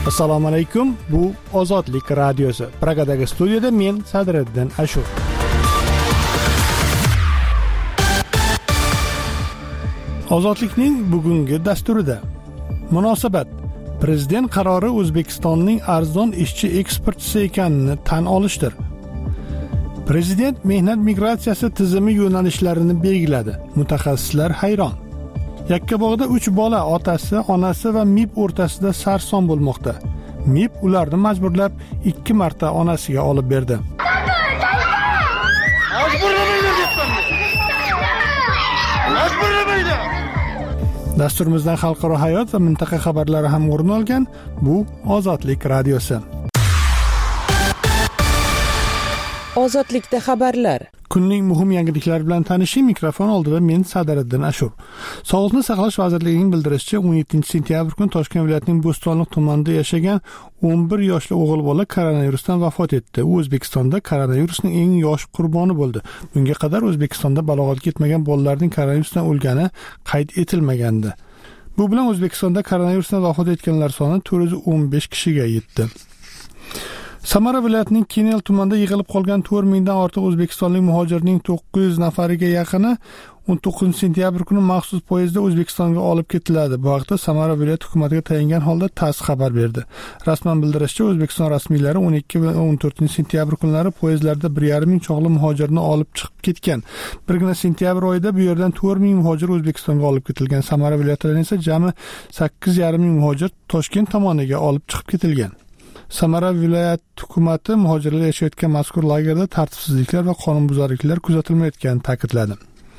Assalomu alaykum. Bu Ozodlik radiosi. Pragadagi studiyada men Sadriddin Ashur. Ozodlikning bugungi dasturida munosabat. Prezident qarori O'zbekistonning arzon ishchi eksportchisi ekanini tan olishdir. Prezident mehnat migratsiyasi tizimi yo'nalishlarini belgiladi. Mutaxassislar hayron. Yakkabog'da 3 bola otasi, onasi va MIB o'rtasida sarson bo'lmoqda. MIB ularni majburlab 2 marta onasiga olib berdi. Dasturimizdan xalqaro hayot va mintaqa xabarlari ham o'rin olgan. Bu Ozodlik radiosi. Ozodlikda xabarlar. Kunning muhim yangiliklari bilan tanishing. Mikrofon oldida men Sadriddin Ashur. Sog'liqni saqlash vazirligining bildirishicha, 17-sentyabr kuni Toshkent viloyatining Bo'stonliq tumanida yashagan 11 yoshli o'g'il bola koronavirusdan vafot etdi. U O'zbekistonda koronavirusning eng yosh qurboni bo'ldi. Bunga qadar O'zbekistonda balog'atga yetmagan bolalarning koronavirusdan o'lgani qayd etilmagandi. Bu bilan O'zbekistonda koronavirusdan vafot etganlar soni 415 kishiga yetdi. Samara viloyatining Kenel tumanida yig'ilib qolgan 4000 dan ortiq o'zbekistonlik muhojirning 900 nafariga yaqini 19-sentyabr kuni maxsus poyezdda O'zbekistonga olib ketiladi. Bu haqda Samara viloyat hukumatiga tayangan holda TASS xabar berdi. Rasman bildirishicha, O'zbekiston rasmiylari 12 va 14-sentyabr kunlari poyezdlarda 1,5 ming chog'li muhojirni olib chiqib ketgan. Birgina sentyabr oyida bu yerdan 4000 muhojir O'zbekistonga olib ketilgan. Samara viloyatidan esa jami 8,5 ming muhojir Toshkent tomoniga olib chiqib ketilgan. Samara viloyat hukumati muhojirlar yashayotgan mazkur lagerda tartibsizliklar va qonunbuzarliklar kuzatilmayotganini ta'kidladi.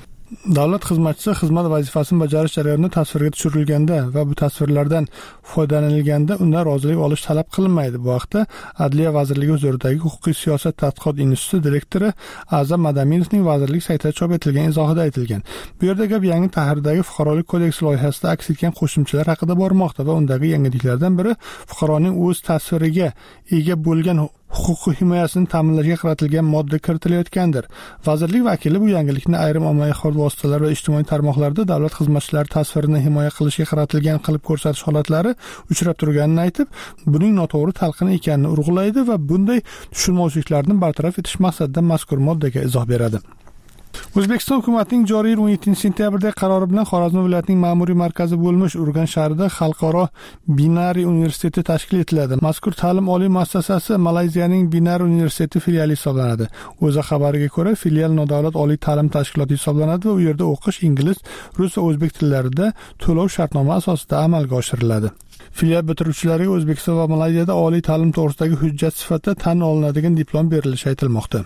Davlat xizmatchisi xizmat vazifasini bajarish jarayonida tasvirga tushirilganda va bu tasvirlardan foydalanilganda undan rozilik olish talab qilinmaydi. Bu haqda Adliya vazirligi huzuridagi Huquqiy siyosat tadqiqot instituti direktori A'zam Madaminovning vazirlik saytida chop etilgan izohida aytilgan. Bu yerda gap yangi tahrirdagi fuqarolik kodeksi loyihasida aks etgan qo'shimchalar haqida bormoqda va undagi yangiliklardan biri fuqaroning o'z tasviriga ega bo'lgan huquqiy himoyasini ta'minlashga qaratilgan modda kiritilayotgandir. Vazirlik vakili bu yangilikni ayrim ommaviy axborot vositalari va ijtimoiy tarmoqlarda davlat xizmatchilari tasvirini himoya qilishga qaratilgan qilib ko'rsatish holatlari uchrab turganini aytib, buning noto'g'ri talqin ekanini urg'ulaydi va bunday tushunmovchiliklarni bartaraf etish maqsadida mazkur moddaga izoh beradi. O'zbekiston hukumatining joriy yil 17-sentyabrdagi qarori bilan Xorazm viloyatining ma'muriy markazi bo'lmish Urganch shahrida xalqaro Binari universiteti tashkil etiladi. Mazkur ta'lim oliy muassasasi Malayziyaning Binari universiteti filiali hisoblanadi. O'zA xabariga ko'ra, filial nodavlat oliy ta'lim tashkiloti hisoblanadi va u yerda o'qish ingliz, rus va o'zbek tillarida to'lov shartnoma asosida amalga oshiriladi. Filial bitiruvchilariga O'zbekiston va Malayziyada oliy ta'lim to'g'risidagi hujjat sifatida tan olinadigan diplom berilishi aytilmoqda.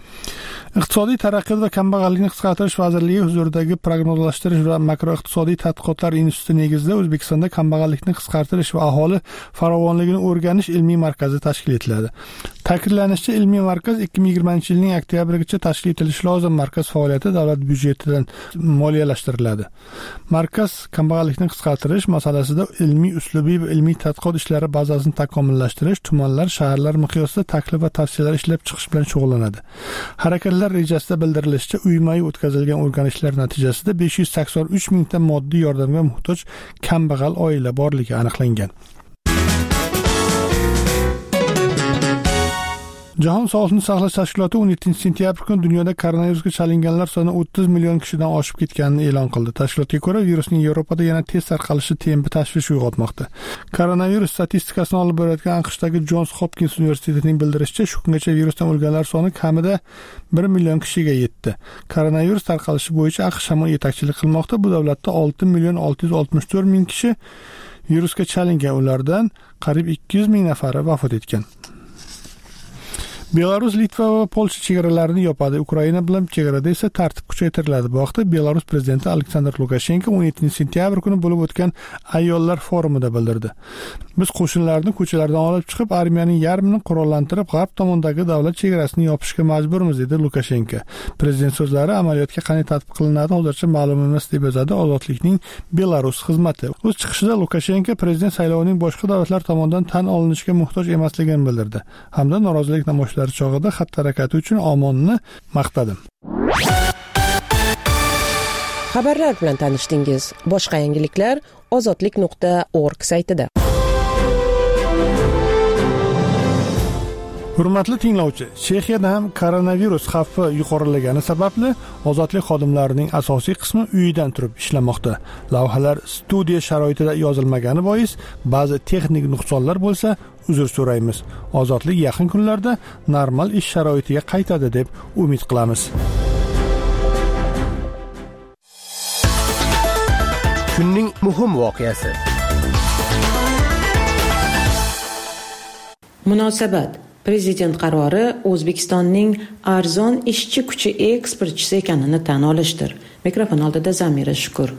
Iqtisodiy taraqqiyot va kambag'allikni qisqartirish vazirligi huzuridagi prognozlashtirish va makroiqtisodiy tadqiqotlar instituti negizida O'zbekistonda kambag'allikni qisqartirish va aholi farovonligini o'rganish ilmiy markazi tashkil etiladi. Ta'kidlanishicha, ilmiy markaz 2020-yilning oktyabrigacha tashkil etilishi lozim. Markaz faoliyati davlat byudjetidan moliyalashtiriladi. Markaz kambag'allikni qisqartirish masalasida ilmiy uslubiy va ilmiy tadqiqot ishlari bazasini takomillashtirish, tumanlar, shaharlar miqyosida taklif va tavsiyalar ishlab chiqish bilan shug'ullanadi. Harakatlar rejasida bildirilishicha, uyma-uy o'tkazilgan o'rganishlar natijasida 583 mingta moddiy yordamga muhtoj kambag'al oila borligi aniqlangan. Jahon sog'liqni saqlash tashkiloti 17-sentyabr kuni dunyoda koronavirusga chalinganlar soni 30 million kishidan oshib ketganini e'lon qildi. Tashkilotga ko'ra, virusning Yevropada yana tez tarqalishi tempi tashvish uyg'otmoqda. Koronavirus statistikasini olib borayotgan AQShdagi Johns Hopkins universitetining bildirishicha, shu kungacha virusdan o'lganlar soni kamida 1 million kishiga yetdi. Koronavirus tarqalishi bo'yicha AQSh hamon yetakchilik qilmoqda. Bu davlatda 6,664 ming kishi virusga chalingan, ulardan qariyb 200 ming nafari vafot etgan. Belarus, Litva va Polsha chegaralarini yopadi. Ukraina bilan chegarada esa tartib kuchaytiriladi. Bu haqda Belarus prezidenti Aleksandr Lukashenko 17-sentyabr kuni bo'lib o'tgan ayollar forumida bildirdi. Biz qo'shinlarni ko'chalardan olib chiqib, armiyaning yarmini qurollantirib, g'arb tomondagi davlat chegarasini yopishga majburmiz, dedi Lukashenko. Prezident so'zlari amaliyotga qanday tatbiq qilinadi hozircha ma'lum emas, deb yozadi Ozodlikning Belarus xizmati. O'z chiqishida Lukashenko prezident saylovining boshqa davlatlar tomonidan tan olinishiga muhtoj emasligini bildirdi hamda norozilik namoyishlari chog'ida xatti harakati uchun Omonni maqtadi. Xabarlar bilan tanishdingiz. Boshqa yangiliklar ozodlik.org saytida. Hurmatli tinglovchi, Chexiyada ham koronavirus xavfi yuqorilagani sababli ozodlik xodimlarining asosiy qismi uyidan turib ishlamoqda. Lavhalar studiya sharoitida yozilmagani bois ba'zi texnik nuqsonlar bo'lsa, uzr so'raymiz. Ozodlik yaqin kunlarda normal ish sharoitiga qaytadi deb umid qilamiz. Kunning muhim voqeasi. Munosabat. Prezident qarori O'zbekistonning arzon ishchi kuchi eksportchisi ekanini tan olishdir. Mikrofon oldida Zamira Shukur.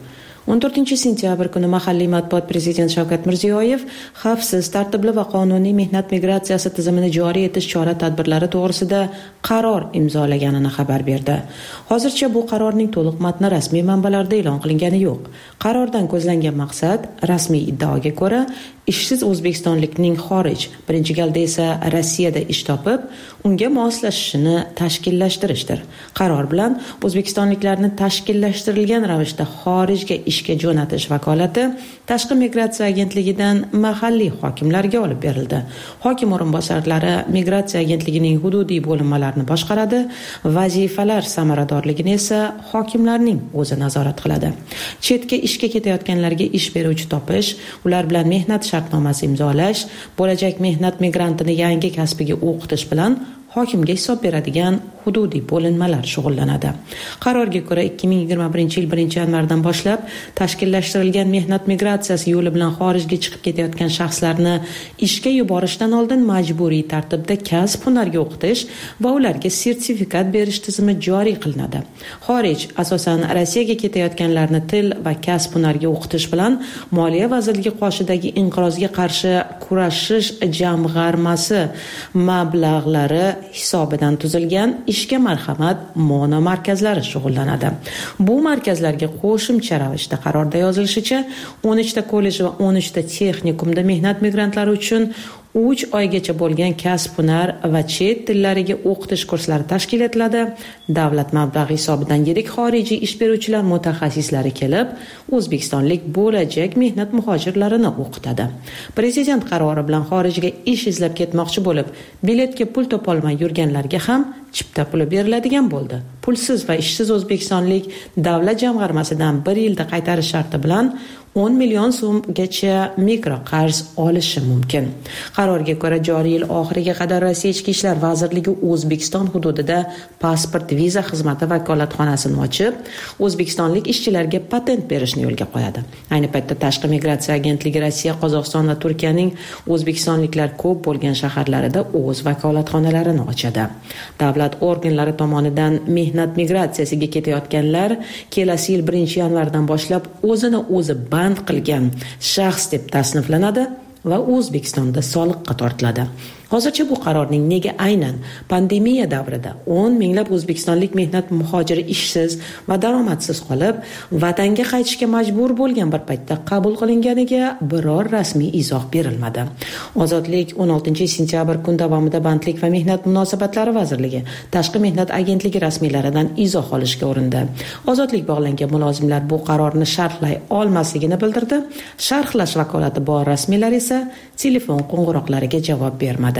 14 sentyabr kuni mahalliy matbuot Prezident Shavkat Mirziyoyev xavfsiz, tartibli va qonuniy mehnat migratsiyasi tizimini joriy etish chora-tadbirlari to'g'risida qaror imzolaganini xabar berdi. Hozircha bu qarorning to'liq matni rasmiy manbalarda e'lon qilingani yo'q. Qarordan ko'zlangan maqsad, rasmiy iddaoga ko'ra, ishsiz o'zbekistonlikning xorij, birinchi galda esa Rossiyada ish topib, unga moslashishini tashkillashtirishdir. Qaror bilan o'zbekistonliklarni tashkillashtirilgan ravishda xorijga ishga jo'natish vakolati Tashqi migratsiya agentligidan mahalliy hokimlarga olib berildi. Hokim o'rinbosarlari migratsiya agentligining hududiy bo'linmalarini boshqaradi, vazifalar samaradorligini esa hokimlarning o'zi nazorat qiladi. Chetga ishga ketayotganlarga ish beruvchi topish, ular bilan mehnat shartnomasi imzolash, bo'lajak mehnat migrantini yangi kasbiga o'qitish bilan hokimga hisob beradigan hududiy bo'linmalar shug'ullanadi. Qarorga ko'ra 2021 yil 1-yanvardan boshlab tashkillashtirilgan mehnat migratsiyasi yo'li bilan xorijga chiqib ketayotgan shaxslarni ishga yuborishdan oldin majburiy tartibda kasb-hunarga o'qitish va ularga sertifikat berish tizimi joriy qilinadi. Xorij, asosan Rossiyaga ketayotganlarni til va kasb-hunarga o'qitish bilan Moliya vazirligi qoshidagi inqirozga qarshi kurashish jamg'armasi mablag'lari hisobidan tuzilgan ishga marhamat mono markazlari shug'ullanadi. Bu markazlarga qo'shimcha ravishda qarorda yozilishicha 13 ta kollej va 13 ta texnikumda mehnat migrantlari uchun 3 oygacha bo'lgan kasb-hunar va chet tillariga o'qitish kurslari tashkil etiladi. Davlat mablag'i hisobidan yirik xorijiy ish beruvchilar mutaxassislari kelib, o'zbekistonlik bo'lajak mehnat muhojirlarini o'qitadi. Prezident qarori bilan xorijga ish izlab ketmoqchi bo'lib, biletga pul topolmay yurganlarga ham chipta puli beriladigan bo'ldi. Pulsiz va ishsiz o'zbekistonlik davlat jamg'armasidan 1 yilda qaytarish sharti bilan 10 million so'mgacha mikroqarz olishi mumkin. Qarorga ko'ra joriy yil oxiriga qadar Rossiya Ichki ishlar vazirligi O'zbekiston hududida pasport viza xizmati vakolatxonasini ochib, o'zbekistonlik ishchilarga patent berishni yo'lga qo'yadi. Ayni paytda Tashqi migratsiya agentligi Rossiya, Qozog'iston va Turkiyaning o'zbekistonliklar ko'p bo'lgan shaharlarida o'z vakolatxonalarini ochadi. Davlat organlari tomonidan mehnat migratsiyasiga ketayotganlar kelasi yil 1-yanvardan boshlab o'zini o'zi band qilgan shaxs deb tasniflanadi va O'zbekistonda soliqqa tortiladi. Hozircha bu qarorning nega aynan pandemiya davrida 10 minglab o'zbekistonlik mehnat muhojiri ishsiz va daromadsiz qolib, vatanga qaytishga majbur bo'lgan bir paytda qabul qilinganiga biror rasmiy izoh berilmadi. Ozodlik 16 sentyabr kun davomida Bandlik va mehnat munosabatlari vazirligi, Tashqi mehnat agentligi rasmiylaridan izoh olishga urindi. Ozodlik bog'langan mulozimlar bu qarorni sharhlay olmasligini bildirdi. Sharhlash vakolati bor rasmiylar esa telefon qo'ng'iroqlariga javob bermadi.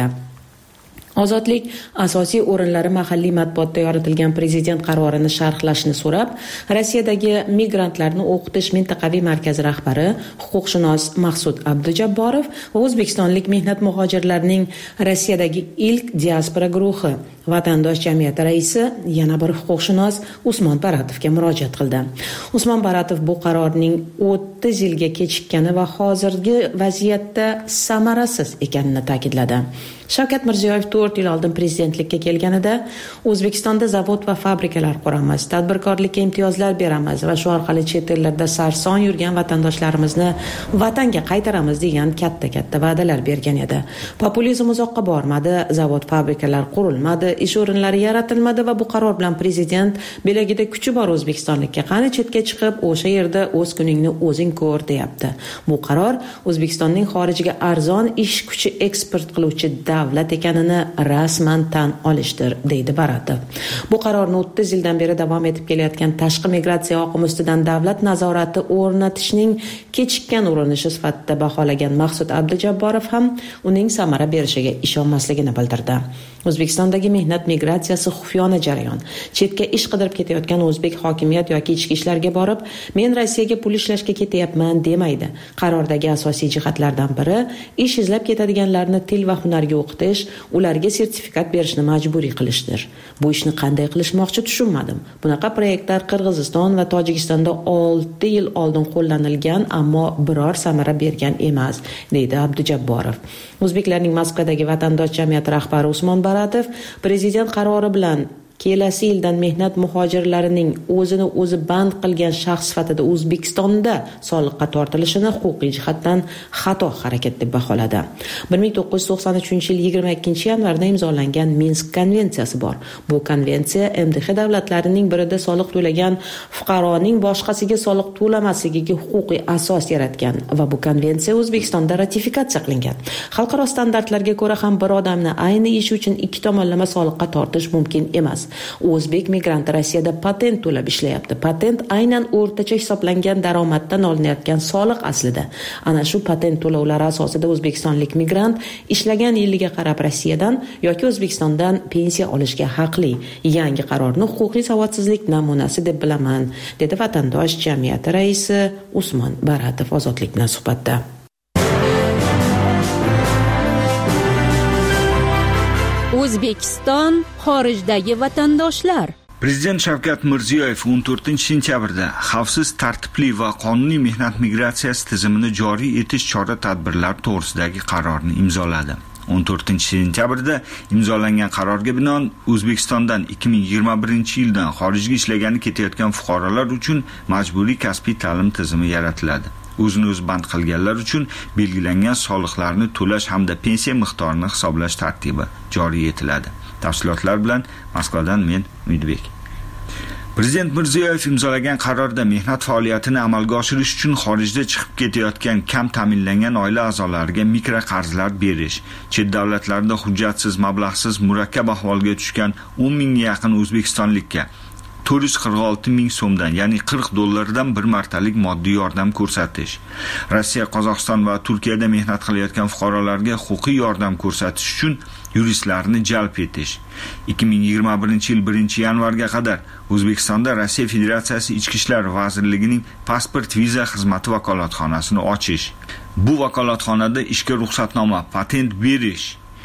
Ozodlik asosiy o'rinlari mahalliy matbuotda yoritilgan prezident qarorini sharhlashni so'rab, Rossiyadagi migrantlarni o'qitish mintaqaviy markazi rahbari, huquqshunos Maqsud Abdujabborov va o'zbekistonlik mehnat muhojirlarining Rossiyadagi ilk diaspora guruhi vatandosh jamiyati raisi yana bir huquqshunos Usmon Baratovga murojaat qildi. Usmon Baratov bu qarorning 30 yilga kechikkani va hozirgi vaziyatda samarasiz ekanini ta'kidladi. Shavkat Mirziyoyev 4 yil oldin prezidentlikka kelganida O'zbekistonda zavod va fabrikalar quramiz, tadbirkorlikka imtiyozlar beramiz va shu orqali chet ellarda sarson yurgan vatandoshlarimizni vatanga qaytaramiz degan katta va'dalar bergan edi. Populizm uzoqqa bormadi, zavod fabrikalar qurilmadi, ish o'rinlari yaratilmadi va bu qaror bilan prezident belagida kuchi bor o'zbekistonlikka qani chetga chiqib, o'sha yerda o'z kuningni o'zing ko'r deyapti. Bu qaror O'zbekistonning xorijiga arzon ish kuchi eksport qiluvchi davlat ekanini rasman tan olishdir, deydi Baratov. Bu qarorni 30 yildan beri davom etib kelayotgan tashqi migratsiya oqimi ustidan davlat nazorati o'rnatishning kechikkan urinishi sifatida baholagan Maqsud Abdujabborov ham uning samara berishiga ishonmasligini bildirdi. O'zbekistondagi mehnat migratsiyasi xufiyona jarayon. Chetga ish qidirib ketayotgan o'zbek hokimiyat yoki ichki ishlarga borib, men Rossiyaga pul ishlashga ketyapman demaydi. Qarordagi asosiy jihatlardan biri ish izlab ketadiganlarni til va hunarga o'qitish, ularga sertifikat berishni majburiy qilishdir. Bu ishni qanday qilishmoqchi tushunmadim. Bunaqa proyektlar Qirg'iziston va Tojikistonda 6 yil oldin qo'llanilgan, ammo biror samara bergan emas, deydi Abdujabborov. O'zbeklarning Moskvadagi vatandosh jamiyati rahbari Usmon Baratov prezident qarori bilan kelasi yildan mehnat muhojirlarining o'zini o'zi band qilgan shaxs sifatida O'zbekistonda soliqqa tortilishini huquqiy jihatdan xato harakat deb baholadi. 1993 yil 22 yanvarda imzolangan Minsk konvensiyasi bor. Bu konvensiya MDH davlatlarining birida soliq to'lagan fuqaroning boshqasiga soliq to'lamasligiga huquqiy asos yaratgan va bu konvensiya O'zbekistonda ratifikatsiya qilingan. Xalqaro standartlarga ko'ra ham bir odamni ayni ish uchun ikki tomonlama soliqqa tortish mumkin emas. O'zbek migranti Rossiyada patent to'lab ishlayapti. Patent aynan o'rtacha hisoblangan daromaddan olinayotgan soliq aslida. Ana shu patent to'lovlari asosida o'zbekistonlik migrant ishlagan yiliga qarab Rossiyadan yoki O'zbekistondan pensiya olishga haqli. Yangi qarorni huquqiy savodsizlik namunasi deb bilaman, dedi vatandosh jamiyati raisi Usmon Baratov Ozodlik bilan suhbatda. O'zbekiston xorijdagi vatandoshlar. Prezident Shavkat Mirziyoyev 14-sentyabrda xavfsiz, tartibli va qonuniy mehnat migratsiyasi tizimini joriy etish chora-tadbirlari to'g'risidagi qarorni imzoladi. 14-sentyabrda imzolangan qarorga binoan O'zbekistondan 2021-yildan xorijga ishlagani ketayotgan fuqarolar uchun majburiy kasbiy ta'lim tizimi yaratiladi. O'zini o'zi band qilganlar uchun belgilangan soliqlarni to'lash hamda pensiya miqdorini hisoblash tartibi joriy etiladi. Tafsilotlar bilan Moskvadan men Umidbek. Prezident Mirziyoyev imzolagan qarorda mehnat faoliyatini amalga oshirish uchun xorijda chiqib ketayotgan kam ta'minlangan oila a'zolariga mikroqarzlar berish, chet davlatlarda hujjatsiz, mablag'siz, murakkab ahvolga tushgan 10 mingga yaqin o'zbekistonlikka 446 ming so'mdan, ya'ni $40 bir martalik moddiy yordam ko'rsatish. Rossiya, Qozog'iston va Turkiyada mehnat qilayotgan fuqarolarga huquqiy yordam ko'rsatish uchun yuristlarni jalb etish. 2021-yil 1-yanvarga qadar O'zbekistonda Rossiya Federatsiyasi Ichki ishlar vazirligining pasport viza xizmati vakolatxonasini ochish. Bu vakolatxonada ishga ruxsatnoma, patent berish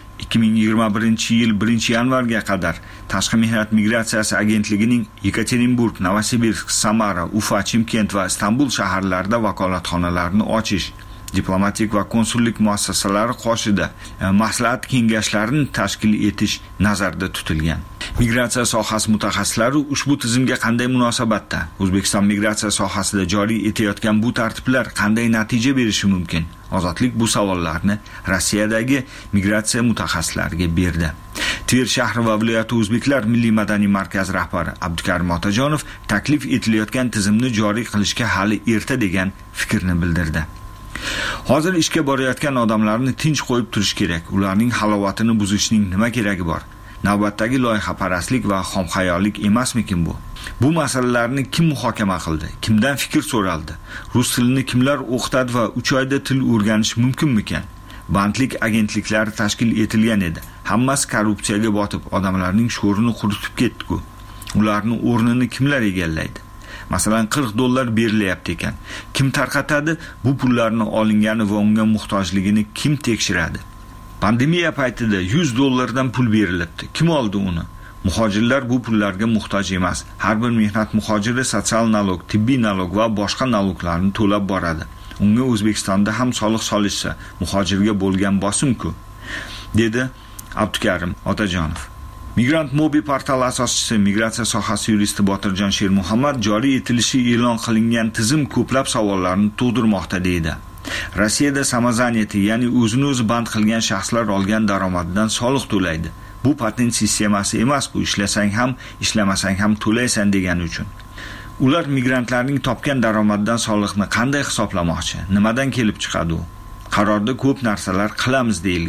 2021-yil 1-yanvarga qadar Tashqi mehnat migratsiyasi agentligining Yekaterinburg, Novosibirsk, Samara, Ufa, Chimkent va Istanbul shaharlarida vakolatxonalarni ochish, diplomatik va konsullik muassasalari qoshida maslahat kengashlarini tashkil etish nazarda tutilgan. Migratsiya sohasi mutaxassislari ushbu tizimga qanday munosabatda? O'zbekiston migratsiya sohasida joriy etayotgan bu tartiblar qanday natija berishi mumkin? Ozodlik bu savollarni Rossiyadagi migratsiya mutaxassislariga berdi. Tver shahri va viloyati o'zbeklar milliy madaniy markazi rahbari Abdukarim Otajonov taklif etilayotgan tizimni joriy qilishga hali erta degan fikrni bildirdi. Hozir ishga borayotgan odamlarni tinch qo'yib turish kerak. Ularning halovatini buzishning nima keragi bor? Navbatdagi loyihaparastlik va xomxayollik emasmikin bu? Bu masalalarni kim muhokama qildi? Kimdan fikr so'raldi? Rus tilini kimlar o'qitadi va 3 oyda til o'rganish mumkinmikan? Bandlik agentliklari tashkil etilgan edi. Hammasi korrupsiyaga botib, odamlarning sho'rini quritib ketdi-ku. Ularning o'rnini kimlar egallaydi? Masalan, $40 berilyapti ekan. Kim tarqatadi? Bu pullarni olingani va unga muhtojligini kim tekshiradi? Pandemiya paytida $100 dan pul berilibdi. Kim oldi uni? Muhojirlar bu pullarga muhtoj emas. Har bir mehnat muhojiri sotsial nalog, tibbiy nalog va boshqa naloglarni to'lab boradi. Unga O'zbekistonda ham soliq solishsa, muhojirga bo'lgan bosim-ku, dedi Abdukarim Otajonov. Migrant Mobi portali asoschisi, migratsiya sohasi yuristi Botirjon Shermuhammad joriy etilishi e'lon qilingan tizim ko'plab savollarni tug'dirmoqda deydi. Rossiyada samazaniyati, ya'ni o'zini o'zi band qilgan shaxslar olgan daromadidan soliq to'laydi. Bu patent sistemasi emas, bu ishlasang ham, ishlamasang ham to'laysan degani uchun. Ular migrantlarning topgan daromadidan soliqni qanday hisoblamoqchi? Nimadan kelib chiqadi u? Qarorda ko'p narsalar qilamiz deyilgan.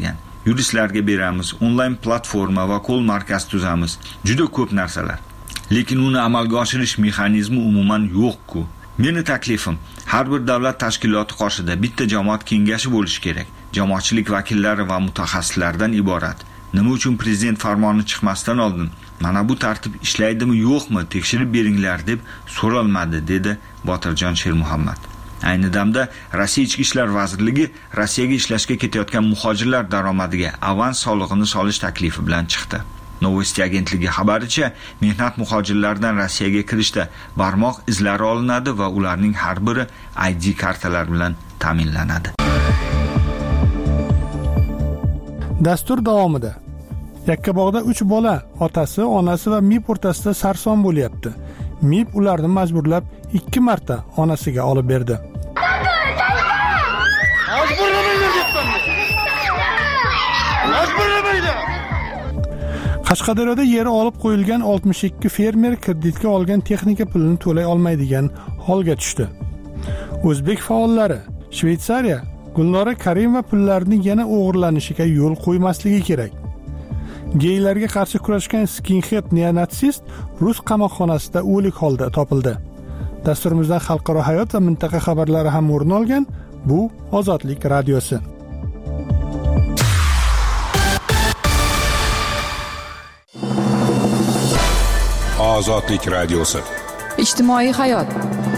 yuristlarga beramiz, onlayn platforma va qo'l markaz tuzamiz. Juda ko'p narsalar. Lekin uni amalga oshirish mexanizmi umuman yo'q-ku. Meni taklifim, har bir davlat tashkiloti qoshida bitta jamoat kengashi bo'lishi kerak. Jamoatchilik vakillari va mutaxassislardan iborat. Nima uchun prezident farmoni chiqmasdan oldin mana bu tartib ishlaydimi yo'qmi tekshirib beringlar deb so'ralmadi, dedi Botirjon Shermuhammad. Ayni damda Rossiya Ichki ishlar vazirligi Rossiyaga ishlashga ketayotgan muhojirlar daromadiga avans solig'ini solish taklifi bilan chiqdi. Novosti agentligi xabaricha, mehnat muhojirlaridan Rossiyaga kirishda barmoq izlari olinadi va ularning har biri ID kartalar bilan ta'minlanadi. Dastur davomida Yakkabog'da 3 bola otasi, onasi va MIB o'rtasida sarson bo'lyapti. MIB ularni majburlab 2 marta onasiga olib berdi. Qashqadaryoda yeri olib qo'yilgan 62 fermer kreditga olgan texnika pulini to'lay olmaydigan holga tushdi. O'zbek faollari Shveysariya Gulnora Karimova pullarning yana o'g'irlanishiga yo'l qo'ymasligi kerak. Geylarga qarshi kurashgan skinhead neonatsist rus qamoqxonasida o'lik holda topildi. Dasturimizdan xalqaro hayot va mintaqa xabarlari ham o'rin olgan. Bu Ozodlik radiosi. Ozodlik radiosi. Ijtimoiy hayot.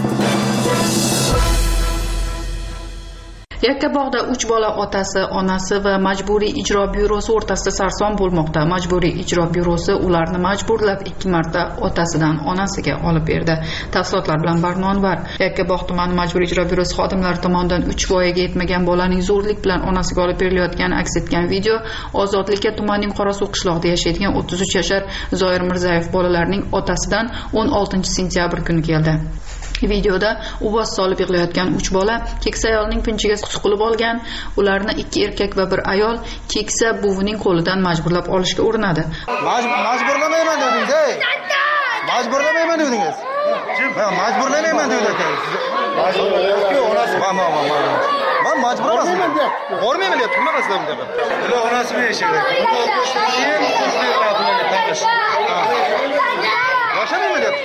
Yakkabog'da 3 bola otasi, onasi va majburiy ijro byurosi o'rtasida sarson bo'lmoqda. Majburiy ijro byurosi ularni majburlab 2 marta otasidan onasiga olib berdi. Tafsilotlar bilan Barnonvar. Yakkabog' tumani majburiy ijro byurosi xodimlari tomonidan 3 voyaga yetmagan bolaning zo'rlik bilan onasiga olib berilayotgani aks etgan video Ozodlikka tumanning Qorasuv qishlog'ida yashaydigan 33 yashar Zoir Mirzayev bolalarning otasidan 16 sentyabr kuni keldi. Videoda uvoz solib yig'layotgan 3 bola keksa ayolning pinchiga suqilib olgan. Ularni 2 erkak va 1 ayol keksa buvining qo'lidan majburlab olishga urinadi. Majburlamayman dedingiz. Majburlamayman dedingiz. Majburlamayman dedingiz. Ben majbur emasman. Bormayman deb nima qilasizlar bunda? Bular onasini yashaydi. Yashamayman deb.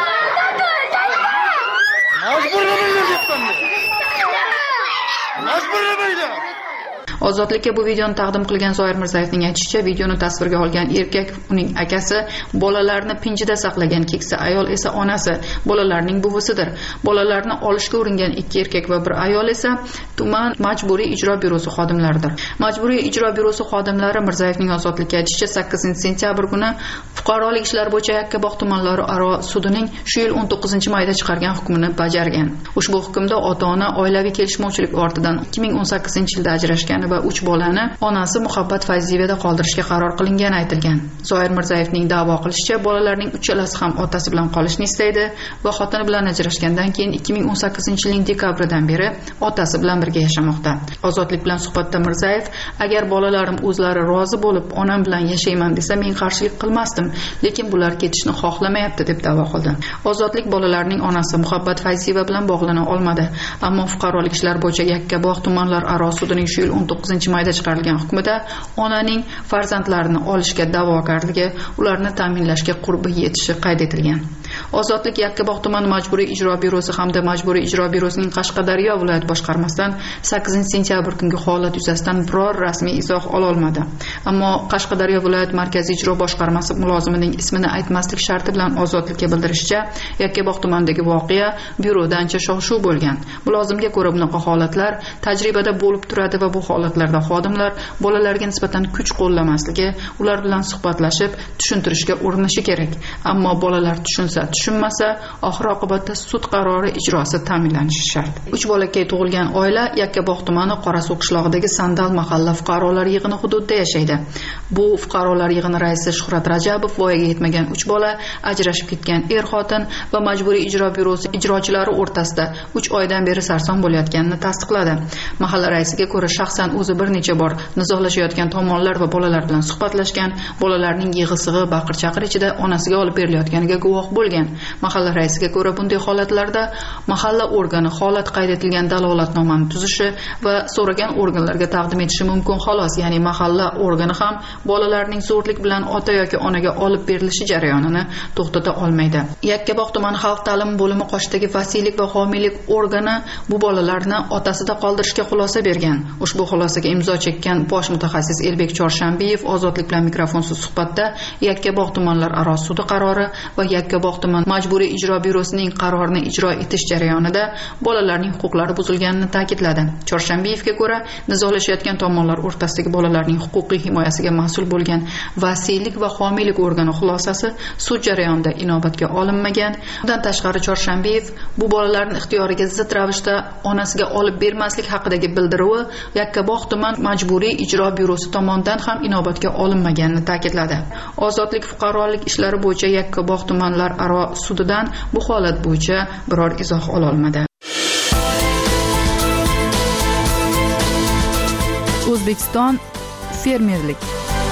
Ozodlikka bu videoni taqdim qilgan Zoir Mirzayevning aytishicha, videoni tasvirga olgan erkak uning akasi, bolalarni pinjida saqlagan keksa ayol esa onasi, bolalarning buvisidir. Bolalarni olishga uringan 2 erkak va 1 ayol esa tuman majburiy ijro byurosi xodimlaridir. Majburiy ijro byurosi xodimlari Mirzayevning Ozodlikka aytishicha 8-sentyabr kuni fuqarolik ishlar bo'yicha Yakkabog' tumanlari aro sudining shu yil 19-mayda chiqargan hukmini bajargan. Ushbu hukmda ota-ona oilaviy kelishmovchilik ortidan 2018-yilda ajrashgan va 3 bolani onasi Muhabbat Fayziyevada qoldirishga qaror qilingani aytilgan. Zoir Mirzayevning da'vo qilishicha, bolalarning uchalasi ham otasi bilan qolishni istaydi va xotini bilan ajrashgandan keyin 2018-yilning dekabridan beri otasi bilan birga yashamoqda. Ozodlik bilan suhbatda Mirzayev, agar bolalarim o'zlari rozi bo'lib onam bilan yashayman desa, men qarshilik qilmasdim, lekin bular ketishni xohlamayapti deb da'vo qildi. Ozodlik bolalarning onasi Muhabbat Fayziyeva bilan bog'lana olmadi, ammo fuqarolik ishlar bo'yicha Yakkabog' tumanlar aro sudining shu yil 19-mayda chiqarilgan hukmida onaning farzandlarini olishga da'vogarligi, ularni ta'minlashga qurbi yetishi qayd etilgan. Ozodlik Yakkabog' tumani majburiy ijro byurosi hamda majburiy ijro byurosining Qashqadaryo viloyat boshqarmasidan 8-sentyabr kungi holat yuzasidan biror rasmiy izoh ola olmadi. Ammo Qashqadaryo viloyat markaziy ijro boshqarmasi mulozimining ismini aytmaslik sharti bilan Ozodlikka bildirishicha, Yakkabog' tumanidagi voqea byuroda ancha shov-shuv bo'lgan. Mulozimga ko'ra, bunaqa holatlar tajribada bo'lib turadi va bu holatlarda xodimlar bolalarga nisbatan kuch qo'llamasligi, ular bilan suhbatlashib, tushuntirishga urinishi kerak. Ammo bolalar tushunsa, tushunmasa, oxir-oqibatda sud qarori ijrosi ta'minlanishi shart. 3 bolakay tug'ilgan oila Yakkabog' tumani Qorasuv qishlog'idagi Sandal mahalla fuqarolar yig'ini hududida yashaydi. Bu fuqarolar yig'ini raisi Shuhrat Rajabov voyaga yetmagan 3 bola, ajrashib ketgan er-xotin va majburiy ijro byurosi ijrochilari o'rtasida 3 oydan beri sarson bo'layotganini tasdiqladi. Mahalla raisiga ko'ra, shaxsan o'zi bir necha bor nizolashayotgan tomonlar va bolalar bilan suhbatlashgan, bolalarning yig'i-sig'i, baqir-chaqir ichida onasiga olib berilayotganiga guvoh bo'lgan. Mahalla raisiga ko'ra, bunday holatlarda mahalla organi holat qayd etilgan dalolatnomani tuzishi va so'ragan organlarga taqdim etishi mumkin xolos. Ya'ni mahalla organi ham bolalarning zo'rlik bilan ota yoki onaga olib berilishi jarayonini to'xtata olmaydi. Yakkabog' tuman xalq ta'limi bo'limi qoshidagi vasiylik va homiylik organi bu bolalarni otasida qoldirishga xulosa bergan. Ushbu xulosaga imzo chekkan bosh mutaxassis Elbek Chorshambiyev Ozodlik bilan mikrofonsiz suhbatda Yakkabog' tumanlar aro sudi qarori va Yakkabog' tuman majburiy ijro byurosining qarorini ijro etish jarayonida bolalarning huquqlari buzilganini ta'kidladi. Chorshambiyevga ko'ra, nizolashayotgan tomonlar o'rtasidagi bolalarning huquqiy himoyasiga mas'ul bo'lgan vasiylik va homiylik organi xulosasi sud jarayonida inobatga olinmagan. Bundan tashqari Chorshambiyev bu bolalarning ixtiyoriga zid ravishda onasiga olib bermaslik haqidagi bildiruvi Yakkabog' tuman majburiy ijro byurosi tomonidan ham inobatga olinmaganini ta'kidladi. Ozodlik fuqarolik ishlari bo'yicha Yakkabog' tumanlar aro sudidan bu holat bo'yicha biror izoh ola olmadi. O'zbekiston fermerlik.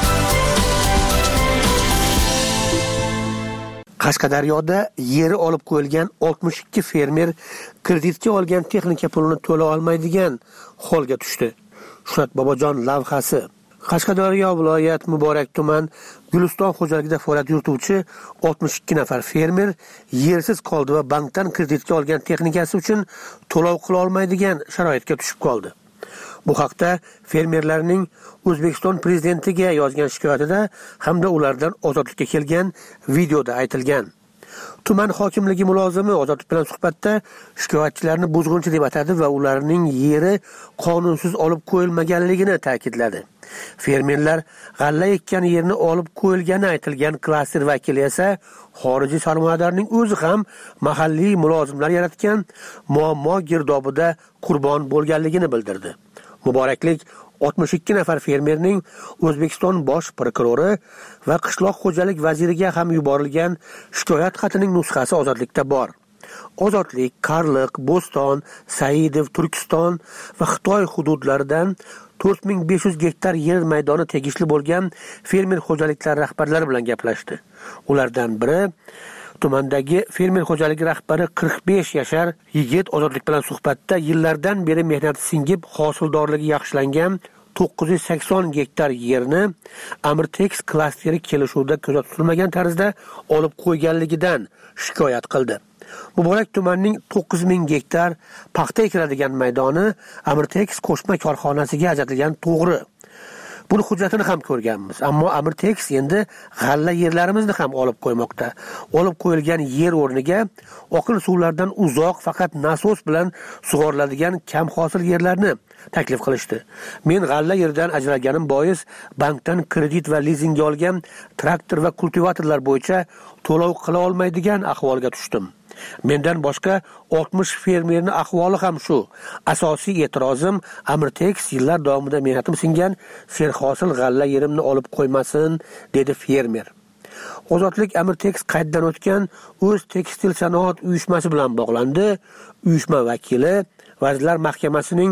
Qashqadaryoda yeri olib qo'yilgan 62 fermer kreditga olgan texnika pulini to'la olmaydigan holga tushdi. Shuhrat Bobojon lavhasi. Qashqadaryo viloyat Muborak tuman Guliston xo'jaligida faoliyat yurituvchi 62 nafar fermer yersiz qoldi va bankdan kreditga olgan texnikasi uchun to'lov qila olmaydigan sharoitga tushib qoldi. Bu haqda fermerlarning O'zbekiston prezidentiga yozgan shikoyatida hamda ulardan ozodlikka kelgan videoda aytilgan. Tuman hokimligi mulozimi Ozodlik bilan suhbatda shikoyatchilarni buzg'unchi deb atadi va ularning yeri qonunsiz olib qo'yilmaganligini ta'kidladi. Fermerlar g'alla ekkan yerni olib qo'yilgani aytilgan klaster vakili esa xorijiy sarmoyadorning o'zi ham mahalliy mulozimlar yaratgan muammo girdobida qurbon bo'lganligini bildirdi. Muboraklik 62 nafar fermerning O'zbekiston bosh prokurori va qishloq xo'jalik vaziriga ham yuborilgan shikoyat xatining nusxasi Ozodlikda bor. Ozodlik, Qarliq, Bo'ston, Saidov, Turkiston va Xitoy hududlaridan 4500 gektar yer maydoni tegishli bo'lgan fermer xo'jaliklari rahbarlari bilan gaplashdi. Ulardan biri tumandagi fermer xo'jaligi rahbari 45 yashar yigit Ozodlik bilan suhbatda yillardan beri mehnati singib hosildorligi yaxshilangan 980 gektar yerni Amirtex klasteri kelishuvida ko'zda tutilmagan tarzda olib qo'yganligidan shikoyat qildi. Muborak tumanning 9000 gektar paxta ekiladigan maydoni Amirtex qo'shma korxonasiga ajratilgan to'g'ri. Buni hujjatini ham ko'rganmiz, ammo Amirtex endi g'alla yerlarimizni ham olib qo'ymoqda. Olib qo'yilgan yer o'rniga oqil suvlardan uzoq faqat nasos bilan sug'oriladigan kam hosil yerlarni taklif qilishdi. Men g'alla yerdan ajralganim bois bankdan kredit va lizingga olgan traktor va kultivatorlar bo'yicha to'lov qila olmaydigan ahvolga tushdim. Mendan boshqa 60 fermerning ahvoli ham shu. Asosiy e'tirozim Amirtex yillar davomida mehnatim singan serhosil g'alla yerimni olib qo'ymasin, dedi fermer. Ozodlik Amirtex qayddan o'tgan o'z tekstil sanoat uyushmasi bilan bog'landi. Uyushma vakili Vazirlar Mahkamasining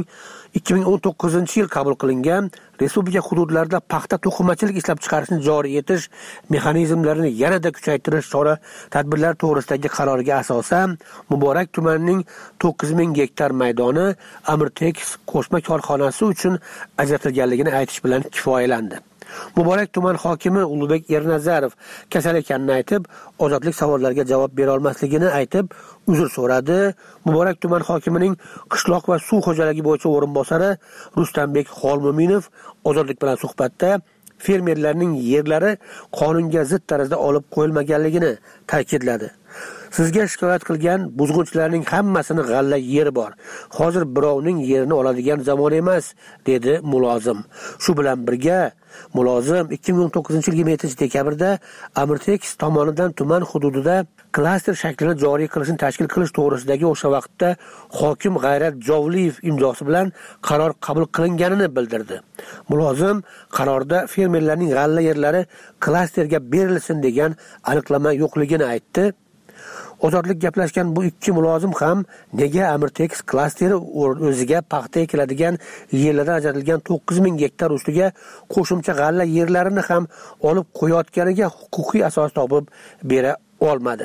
2019-yil qabul qilingan respublika hududlarida paxta to'qimachilik ishlab chiqarishni joriy etish mexanizmlarini yanada kuchaytirish chora-tadbirlar to'g'risidagi qaroriga asosan Muborak tumanining 9000 gektar maydoni Amirtex qo'shma korxonasi uchun ajratilganligini aytish bilan kifoyalandi. Muborak tuman hokimi Ulug'bek Ernazarov kasal ekanini aytib, Ozodlik savollariga javob bera olmasligini aytib, uzr so'radi. Muborak tuman hokimining qishloq va suv xo'jaligi bo'yicha o'rinbosari Rustambek Xolmuminov Ozodlik bilan suhbatda fermerlarning yerlari qonunga zid tarzda olib qo'yilmaganligini ta'kidladi. Sizga shikoyat qilgan buzg'unchilarning hammasini g'alla yeri bor. Hozir birovning yerini oladigan zamon emas, dedi mulozim. Shu bilan birga mulozim 2019-yil 27-dekabrda Amirtex tomonidan tuman hududida klaster shaklini joriy qilishni tashkil qilish to'g'risidagi o'sha vaqtda hokim G'ayrat Jovliyev imzosi bilan qaror qabul qilinganini bildirdi. Mulozim qarorda fermerlarning g'alla yerlari klasterga berilsin degan aniqlama yo'qligini aytdi. Ozodlik gaplashgan bu ikki mulozim ham nega Amirtex klasteri o'ziga paxta ekiladigan yerlardan ajratilgan 9000 gektar ustiga qo'shimcha g'alla yerlarini ham olib qo'yayotganiga huquqiy asos topib bera olmadi.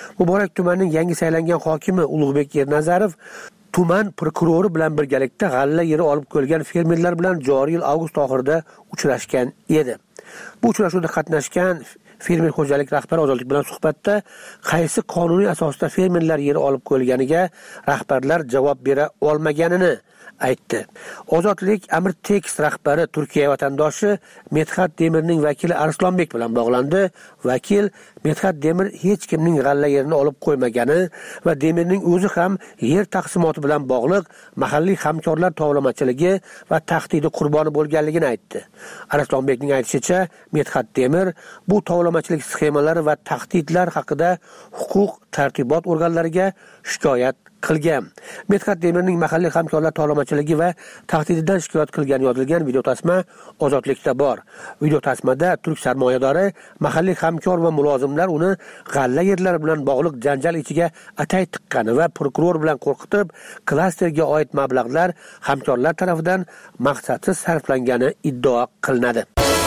Muborak tumanining yangi saylangan hokimi Ulug'bek Ernazarov tuman prokurori bilan birgalikda g'alla yeri olib qo'yilgan fermerlar bilan joriy yil avgust oxirida uchrashgan edi. Bu uchrashuvda qatnashgan fermer xo'jalik rahbari Ozodlik bilan suhbatda qaysi qonuniy asosda fermerlar yeri olib qo'yilganiga rahbarlar javob bera olmaganini aytdi. Ozodlik Amirtex rahbari Turkiya vatandoshi Medhat Demirning vakili Arslonbek bilan bog'landi. Vakil Medhat Demir hech kimning g'alla yerini olib qo'ymagani va Demirning o'zi ham yer taqsimoti bilan bog'liq mahalliy hamkorlar tovlamachiligi va tahdidi qurboni bo'lganligini aytdi. Arslonbekning aytishicha, Medhat Demir bu tovlamachilik sxemalari va tahdidlar haqida huquq tartibot organlariga shikoyat qilgan. Medhat Demirning mahalliy hamkorlar tovlamachiligi va tahdididan shikoyat qilgani yozilgan videotasma Ozodlikda bor. Videotasmada turk sarmoyadori, mahalliy hamkor va mulozimlar uni g'alla yerlari bilan bog'liq janjal ichiga atay tiqqani va prokuror bilan qo'rqitib, klasterga oid mablag'lar hamkorlar tomonidan maqsadsiz sarflangani iddao qilinadi.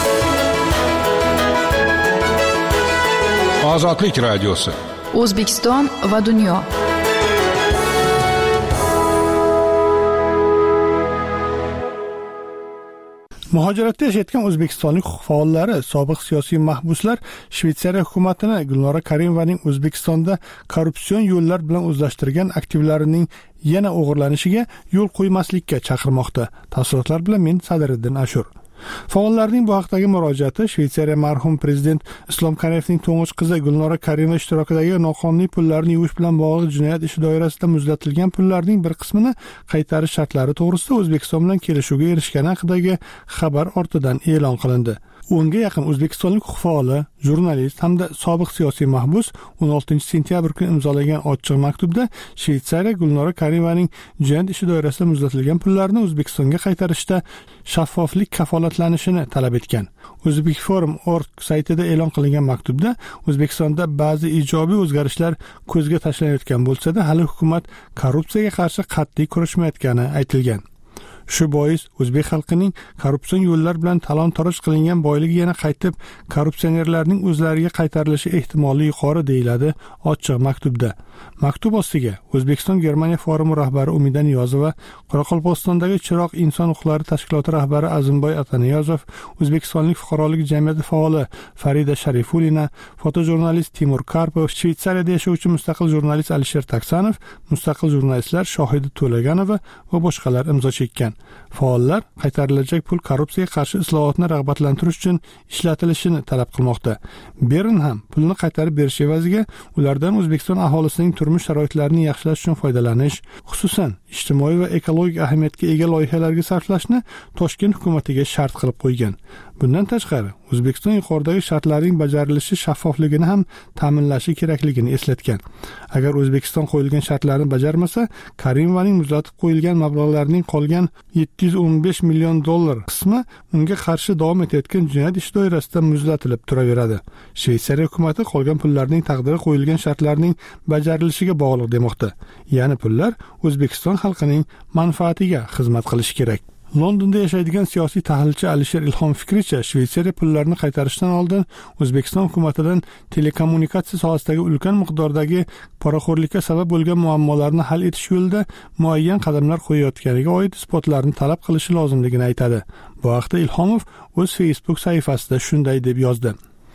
Ozodlik radiosi. O'zbekiston va dunyo. Muhojiratda yashayotgan o'zbekistonlik huquq faollari, sobiq siyosiy mahbuslar Shveysariya hukumatini Gulnora Karimovaning O'zbekistonda korrupsion yo'llar bilan o'zlashtirgan aktivlarining yana o'g'irlanishiga yo'l qo'ymaslikka chaqirmoqda. Tafsilotlar bilan men Sadiriddin Ashur. Faollarning bu haqdagi murojaati Shveysariya marhum prezident Islom Kariyevning to'ng'ich qizi Gulnora Karimova ishtirokidagi noqonuniy pullarni yuvish bilan bog'liq jinoyat ishi doirasida muzlatilgan pullarning bir qismini qaytarish shartlari to'g'risida O'zbekiston bilan kelishuvga erishgani haqidagi xabar ortidan e'lon qilindi. 10 ga yaqin o'zbekistonlik huquq faoli, jurnalist hamda sobiq siyosiy mahbus 16 sentyabr kuni imzolagan ochiq maktubda Shveysariya Gulnora Karimovaning jinoyat ishi doirasida muzlatilgan pullarni O'zbekistonga qaytarishda shaffoflik kafolatlanishini talab etgan. O'zbekforum.org saytida e'lon qilingan maktubda O'zbekistonda ba'zi ijobiy o'zgarishlar ko'zga tashlanayotgan bo'lsa-da, hali hukumat korrupsiyaga qarshi qat'iy kurashmayotgani aytilgan. Shu bois o'zbek xalqining korrupsion yo'llar bilan talon-taroj qilingan boyligi yana qaytib korrupsionerlarning o'zlariga qaytarilishi ehtimoli yuqori deyiladi ochiq maktubda. Maktub ostiga O'zbekiston Germaniya forumi rahbari Umida Niyozova, Qoraqalpog'istondagi Chiroq inson huquqlari tashkiloti rahbari Azimboy Ataniyozov, O'zbekistonlik fuqarolik jamiyati faoli Farida Sharifulina, fotojurnalist Timur Karpov, Shveysariyada yashovchi mustaqil jurnalist Alisher Taksanov, mustaqil jurnalistlar Shohida To'laganova va boshqalar imzo chekkan. Faollar qaytarilajak pul korrupsiyaga qarshi islohotni rag'batlantirish uchun ishlatilishini talab qilmoqda. Bern ham pulni qaytarib berish evaziga ulardan O'zbekiston aholisining turmush sharoitlarini yaxshilash uchun foydalanish, xususan ijtimoiy va ekologik ahamiyatga ega loyihalarga sarflashni Toshkent hukumatiga shart qilib qo'ygan. Bundan tashqari, O'zbekiston yuqoridagi shartlarning bajarilishi shaffofligini ham ta'minlashi kerakligini eslatgan. Agar O'zbekiston qo'yilgan shartlarni bajarmasa, Karimovaning muzlatib qo'yilgan mablag'larning qolgan $715 million qismi unga qarshi davom etayotgan jinoyat ishi doirasida muzlatilib turaveradi. Shveysariya hukumati qolgan pullarning taqdiri qo'yilgan shartlarning bajarilishiga bog'liq demoqda. Ya'ni pullar O'zbekiston xalqining manfaatiga xizmat qilishi kerak. Londonda yashaydigan siyosiy tahlilchi Alisher Ilhom fikricha, Shveysariya pullarni qaytarishdan oldin O'zbekiston hukumatidan telekommunikatsiya sohasidagi ulkan miqdordagi poraxo'rlikka sabab bo'lgan muammolarni hal etish yo'lida muayyan qadamlar qo'yayotganiga oid isbotlarni talab qilishi lozimligini aytadi. Bu haqda Ilhomov o'z Facebook sahifasida shunday deb yozdi.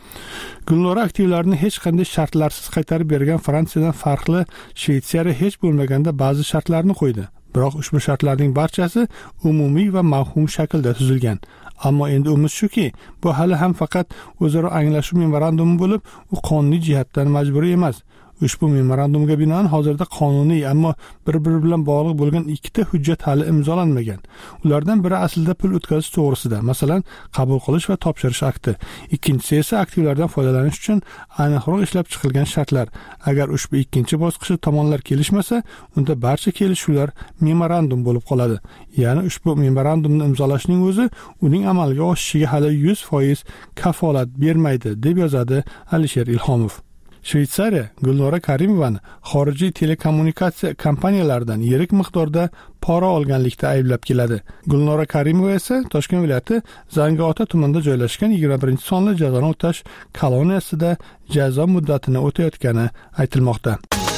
Gulnora aktivlarini hech qanday shartlarsiz qaytarib bergan Fransiyadan farqli Shveysariya hech bo'lmaganda ba'zi shartlarni qo'ydi. Biroq ushbu shartlarning barchasi umumiy va mavhum shaklda tuzilgan. Ammo endi umid shuki, bu hali ham faqat o'zaro anglashuv memorandumi bo'lib, u qonuniy jihatdan majburiy emas. Ushbu memorandumga binoan hozirda qonuniy, ammo bir-biri bilan bog'liq bo'lgan ikkita hujjat hali imzolanmagan. Ulardan biri aslida pul o'tkazish to'g'risida, masalan, qabul qilish va topshirish akti. Ikkinchisi esa aktivlardan foydalanish uchun aniqroq ishlab chiqilgan shartlar. Agar ushbu ikkinchi bosqichda tomonlar kelishmasa, unda barcha kelishuvlar memorandum bo'lib qoladi. Ya'ni ushbu memorandumni imzolashning o'zi uning amalga oshishiga hali 100% kafolat bermaydi, deb yozadi Alisher Ilhomov. Shveysariya Gulnora Karimovani xorijiy telekommunikatsiya kompaniyalaridan yirik miqdorda pora olganlikda ayblab keladi. Gulnora Karimova esa Toshkent viloyati Zangiota tumanida joylashgan 21-sonli jazoni o'tash koloniyasida jazo muddatini o'tayotgani aytilmoqda.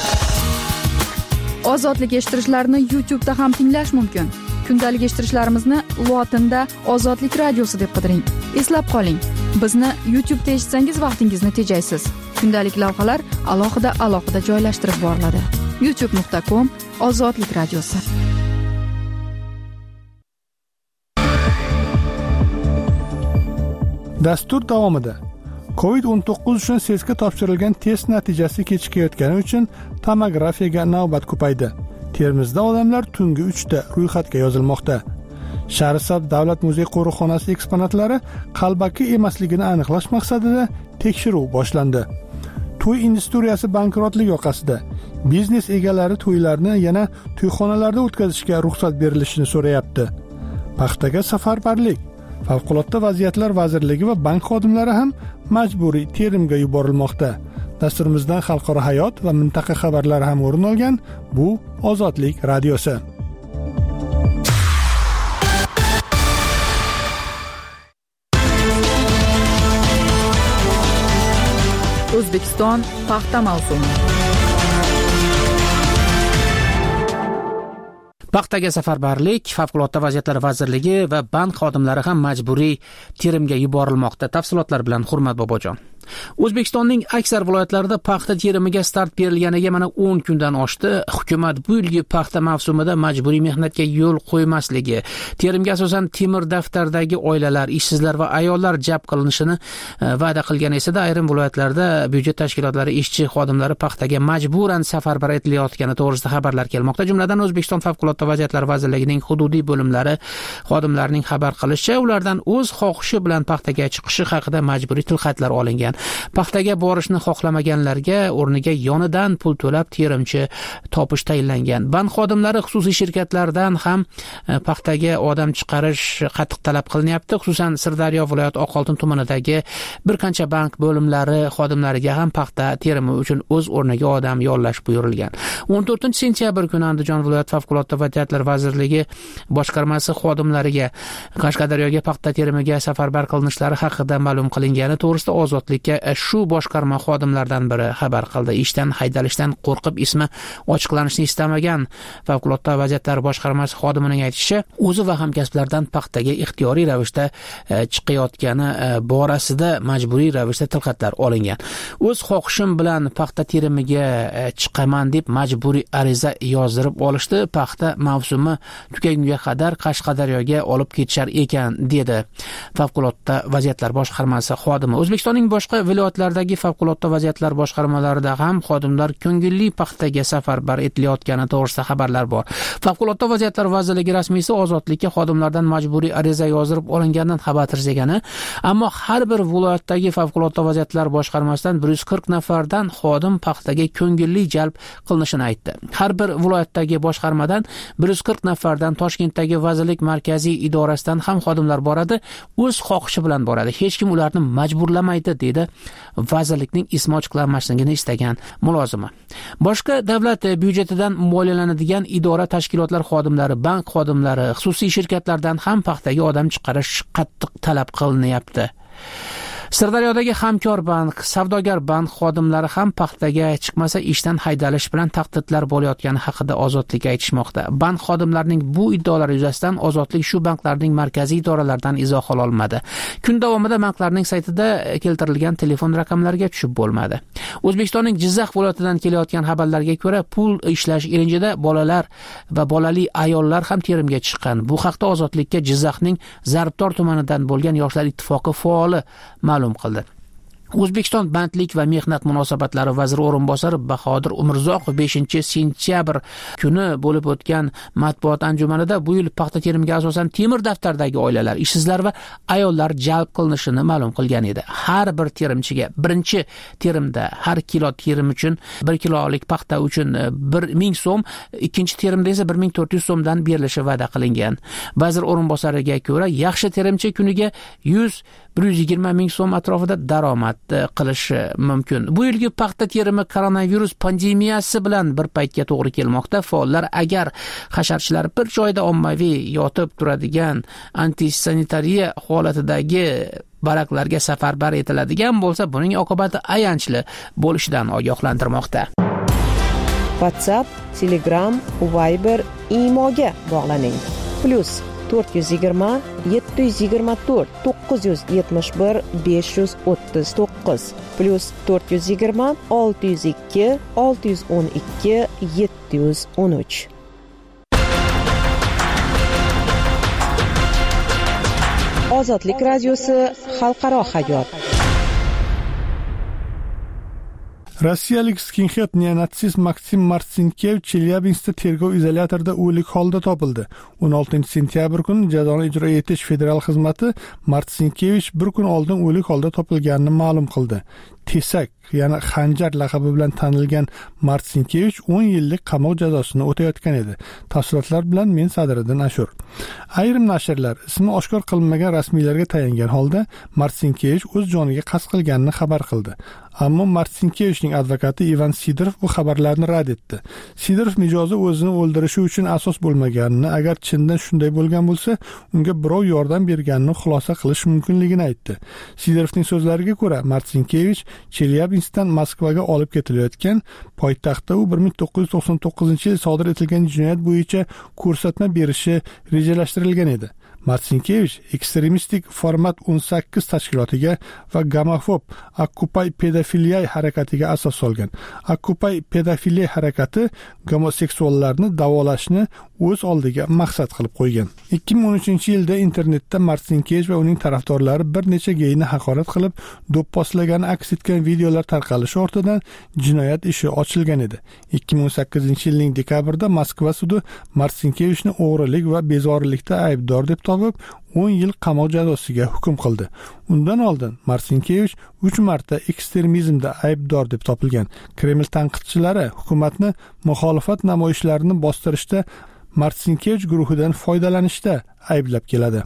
Ozodlik eshittirishlarni YouTube'da ham tinglash mumkin. Kundalik eshittirishlarimizni lotinda Ozodlik radiosi deb qidiring. Eslab qoling, bizni YouTube'da eshitsangiz vaqtingizni tejaysiz. Kundalik lavhalar alohida joylashtirib boriladi. youtube.com/Ozodlik radiosi. Dastur davomida COVID-19 uchun sesga topshirilgan test natijasi kechikayotgani uchun tomografiyaga navbat ko'paydi. Termizda odamlar tungi 3 da ro'yxatga yozilmoqda. Shahrisabz davlat muzey qo'riqxonasi eksponatlari qalbaki emasligini aniqlash maqsadida tekshiruv boshlandi. To'y industriyasi bankrotlik yoqasida. Biznes egalari to'ylarni yana to'yxonalarda o'tkazishga ruxsat berilishini so'rayapti. Paxtaga safarbarlik. Favqulodda vaziyatlar vazirligi va bank xodimlari ham majburiy terimga yuborilmoqda. Dasturimizdan xalqaro hayot va mintaqa xabarlari ham o'rin olgan. Bu Ozodlik radiosi. O'zbekiston paxta mavsumi. Paxtaga safarbarlik, Favqulodda vaziyatlar vazirligi va bank xodimlari ham majburiy terimga yuborilmoqda. Tafsilotlar bilan Hurmat Bobojon. O'zbekistonning aksar viloyatlarida paxta terimiga start berilganiga mana 10 kundan oshdi. Hukumat bu yilgi paxta mavsumida majburiy mehnatga yo'l qo'ymasligi, terimga asosan temir daftardagi oilalar, ishsizlar va ayollar jalb qilinishini va'da qilgan esa ayrim viloyatlarda byudjet tashkilotlari ishchi xodimlari paxtaga majburan safarbar etilayotgani to'g'risida xabarlar kelmoqda. Jumladan O'zbekiston Favqulodda vaziyatlar vazirligining hududiy bo'limlari xodimlarining xabar qilishicha, ulardan o'z xohishi bilan paxtaga chiqishi haqida majburiy tilxatlar olingan. Paxtaga borishni xohlamaganlarga o'rniga yonidan pul to'lab terimchi topish tayinlangan. Bank xodimlari xususiy shirkatlardan ham paxtaga odam chiqarish qattiq talab qilinyapti. Xususan Sirdaryo viloyat Oqoltin tumanidagi bir qancha bank bo'limlari xodimlariga ham paxta terimi uchun o'z o'rniga odam yollash buyurilgan. 14-sentyabr kuni Andijon viloyat Favqulodda vaziyatlar vazirligi boshqarmasi xodimlariga Qashqadaryoga paxta terimiga safarbar qilinishlari haqida ma'lum qilingani to'g'risida Ozodlik shu boshqarma xodimlaridan biri xabar qildi. Ishdan haydalishdan qo'rqib ismi ochiqlanishni istamagan Favqulodda vaziyatlar boshqarmasi xodimining aytishicha, o'zi va hamkasblaridan paxtaga ixtiyoriy ravishda chiqayotgani borasida majburiy ravishda tilxatlar olingan. O'z xohishim bilan paxta terimiga chiqaman deb majburiy ariza yozdirib olishdi. Paxta mavsumi tugagunga qadar Qashqadaryoga olib ketishar ekan, dedi Favqulodda vaziyatlar boshqarmasi xodimi. O'zbekistonning boshqa viloyatlardagi favqulodda vaziyatlar boshqarmalarida ham xodimlar ko'ngilli paxtaga safarbar etilayotgani to'g'risida xabarlar bor. Favqulodda vaziyatlar vazirligi rasmiysi Ozodlikka xodimlardan majburiy ariza yozdirib olinganidan xabar bergan, ammo har bir viloyatdagi favqulodda vaziyatlar boshqarmasidan 140 nafardan xodim paxtaga ko'ngilli jalb qilinishini aytdi. Har bir viloyatdagi boshqarmadan 140 nafardan Toshkentdagi vazirlik markaziy idorasidan ham xodimlar boradi, o'z xohishi bilan boradi. Hech kim ularni majburlamaydi, dedi vazirlikning ismi ochiqlanmasligini istagan mulozima. Boshqa davlat byudjetidan moliyalanadigan idora tashkilotlar xodimlari, bank xodimlari, xususiy shirkatlardan ham paxtaga odam chiqarish qattiq talab qilinyapti. Sirdaryodagi Hamkor bank, Savdogar bank xodimlari ham paxtaga chiqmasa ishdan haydalish bilan tahdidlar bo'layotgani haqida Ozodlik aytishmoqda. Bank xodimlarining bu iddaolari yuzasidan Ozodlik shu banklarning markaziy idoralaridan izoh ololmadi. Kun davomida banklarning saytida keltirilgan telefon raqamlariga tushib bo'lmadi. O'zbekistonning Jizzax viloyatidan kelayotgan xabarlarga ko'ra, pul ishlash ilinjida bolalar va bolali ayollar ham terimga chiqqan. Bu haqda Ozodlikka Jizzaxning Zarbdor tumanidan bo'lgan Yoshlar ittifoqi faoli ma'lum qildi. O'zbekiston bandlik va mehnat munosabatlari vaziri o'rinbosari Bahodir Umurzoqov 5-sentyabr kuni bo'lib o'tgan matbuot anjumanida bu yil paxta terimiga asosan temir daftardagi oilalar, ishsizlar va ayollar jalb qilinishini ma'lum qilgan edi. Har bir terimchiga birinchi terimda har kilo terim uchun 1 kilolik paxta uchun 1000 so'm, ikkinchi terimda esa 1400 so'mdan berilishi va'da qilingan. Vazir o'rinbosariga ko'ra, yaxshi terimchi kuniga 100-120 ming so'm atrofida daromad xizmat qilishi mumkin. Bu yilgi paxta terimi koronavirus pandemiyasi bilan bir paytga to'g'ri kelmoqda. Faollar agar hasharchilar bir joyda ommaviy yotib turadigan antisanitariya holatidagi baraklarga safarbar etiladigan bo'lsa, buning oqibati ayanchli bo'lishidan ogohlantirmoqda. WhatsApp, Telegram, Viber, Imoga bog'laning. +420 724 971 539 +420 602 612 713. Ozodlik radiosi xalqaro hayot. Rossiyalik skinhead neonatsist Maksim Martsinkevich Chelyabinskda tergov izolyatorida o'lik holda topildi. 16 sentyabr kuni jazoni ijro etish federal xizmati Martsinkevich bir kun oldin o'lik holda topilganini ma'lum qildi. Tesak, ya'ni xanjar laqabi bilan tanilgan Martsinkevich 10 yillik qamoq jazosini o'tayotgan edi. Tafsilotlar bilan men Sadiriddin Ashur. Ayrim nashrlar ismi oshkor qilinmagan rasmiylarga tayangan holda Martsinkevich o'z joniga qasd qilganini xabar qildi. Ammo Martsinkevichning advokati Ivan Sidorov bu xabarlarni rad etdi. Sidorov mijozi o'zini o'ldirishi uchun asos bo'lmaganini, agar chindan shunday bo'lgan bo'lsa, unga birov yordam berganini xulosa qilish mumkinligini aytdi. Sidorovning so'zlariga ko'ra, Martsinkevich Chelyabinskdan Moskvaga olib ketilayotgan, poytaxtda u 1999-yil sodir etilgan jinoyat bo'yicha ko'rsatma berishi rejalashtirilgan edi. Martsinkevich ekstremistik format 18 tashkilotiga va gamofob Occupy pedofiliya harakatiga asos solgan. Occupy pedofiliya harakati gomoseksuallarni davolashni o'z oldiga maqsad qilib qo'ygan. 2013-yilda internetda Martsinkevich va uning tarafdorlari bir necha geyni haqorat qilib, do'pposlagani aks etgan videolar tarqalishi ortidan jinoyat ishi ochilgan edi. 2018-yilning dekabrida Moskva sudi Martsinkevichni o'g'rilik va bezorilikda aybdor deb topib, 10 yil qamoq jazosiga hukm qildi. Undan oldin Martsinkevich 3 marta ekstremizmda aybdor deb topilgan. Kreml tanqidchilari hukumatni muxolifat namoyishlarini bostirishda Martsinkevich guruhidan foydalanishda ayblab keladi.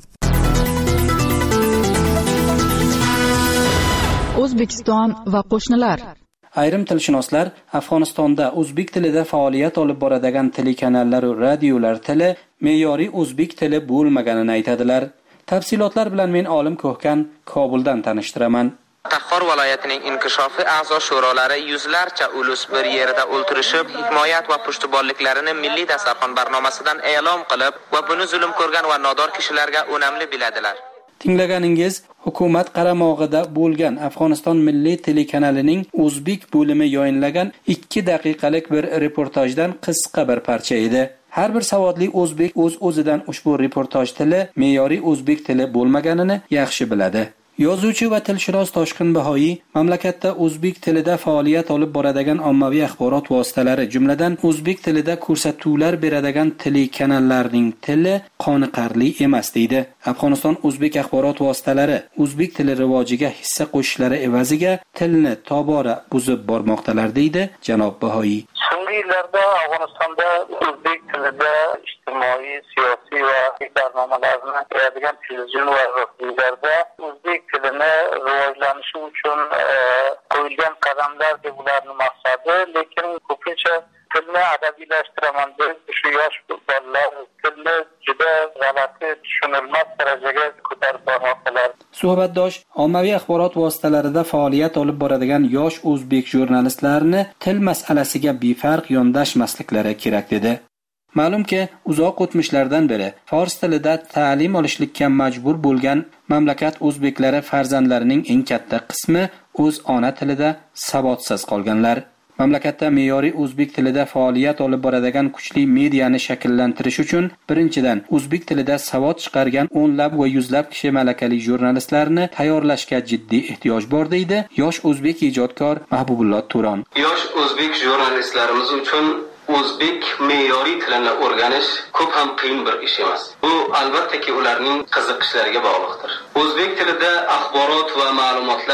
O'zbekiston va qo'shnilar. Ayrim tilshunoslar Afg'onistonda o'zbek tilida faoliyat olib boradigan telekanallar va radiolar tili me'yoriy o'zbek tili bo'lmaganini aytadilar. Tafsilotlar bilan men Olim Ko'hkan Kobuldan tanishtiraman. Taxor viloyatining inkishofi a'zo shurolari yuzlarcha ulus bir yerda o'ltirishib, himoyat va pushtiborliklarini milliy dasturxon barnomasidan e'lon qilib va buni zulm ko'rgan va nodor kishilarga unamli biladilar. Tinglaganingiz hukumat qaramog'ida bo'lgan Afg'oniston milliy telekanalining o'zbek bo'limi yoyinlagan 2 daqiqalik bir reportajdan qisqa bir parcha edi. Har bir savodli o'zbek o'z-o'zidan ushbu reportaj tili me'yoriy o'zbek tili bo'lmaganini yaxshi biladi. Yozuvchi va tilshunos Toshqin Bahoyi mamlakatda o'zbek tilida faoliyat olib boradigan ommaviy axborot vositalari, jumladan o'zbek tilida ko'rsatuvlar beradigan telekanallarning tili qoniqarli emas deydi. Afg'oniston o'zbek axborot vositalari o'zbek tili rivojiga hissa qo'shishlari evaziga tilni tobora buzib bormoqdalar deydi janob Bahoyi. So'nggi yillarda Afg'onistonda o'zbek tilida ijtimoiy, siyosiy va barnomalarni beradigan televizion va radiolarda o'zbek tilini rivojlanishi uchun qo'yilgan qadamlar deb ularning maqsadi, lekin ko'pincha tilni adabiylashtiramiz deb shu yosh bolalar tilni juda g'alati, tushunilmas darajaga ko'tarib bormoqdalar. Suhbatdosh ommaviy axborot vositalarida faoliyat olib boradigan yosh o'zbek jurnalistlarini til masalasiga befarq yondashmasliklari kerak dedi. Ma'lumki, uzoq o'tmishlardan beri fors tilida ta'lim olishlikka majbur bo'lgan mamlakat o'zbeklari farzandlarining eng katta qismi o'z ona tilida savodsiz qolganlar. Mamlakatda me'yoriy o'zbek tilida faoliyat olib boradigan kuchli mediani shakllantirish uchun birinchidan o'zbek tilida savod chiqargan o'nlab va yuzlab kishi malakali jurnalistlarni tayyorlashga jiddiy ehtiyoj bor deydi yosh o'zbek ijodkor Mahbubullo Turon. Yosh o'zbek jurnalistlarimiz uchun o'zbek me'yoriy tilini o'rganish ko'p ham qiyin bir ish emas. Bu albatta ularning qiziqishlariga bog'liqdir. O'zbek tilida axborot va ma'lumotlar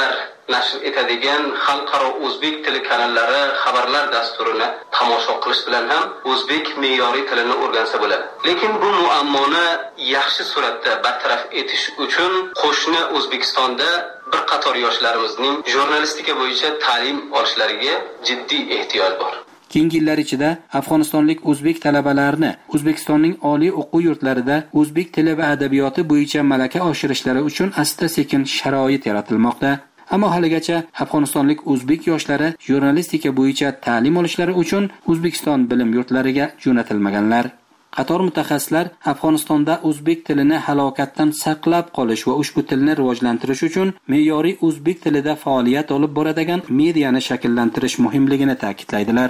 nashr etadigan xalqaro o'zbek tili kanallari xabarlar dasturini tomosha qilish bilan ham o'zbek me'yoriy tilini o'rgansa bo'ladi. Lekin bu muammoni yaxshi suratda bartaraf etish uchun qo'shni O'zbekistonda bir qator yoshlarimizning jurnalistika bo'yicha ta'lim olishlariga jiddiy ehtiyoj bor. Keyingi yillar ichida afg'onistonlik o'zbek talabalarni O'zbekistonning oliy o'quv yurtlarida o'zbek tili va adabiyoti bo'yicha malaka oshirishlari uchun asta-sekin sharoit yaratilmoqda. Ammo haligacha afg'onistonlik o'zbek yoshlari jurnalistika bo'yicha ta'lim olishlari uchun O'zbekiston bilim yurtlariga jo'natilmaganlar. Qator mutaxassislar Afg'onistonda o'zbek tilini halokatdan saqlab qolish va ushbu tilni rivojlantirish uchun me'yoriy o'zbek tilida faoliyat olib boradigan mediani shakllantirish muhimligini ta'kidlaydilar.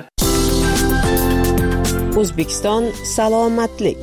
O'zbekiston salomatlik.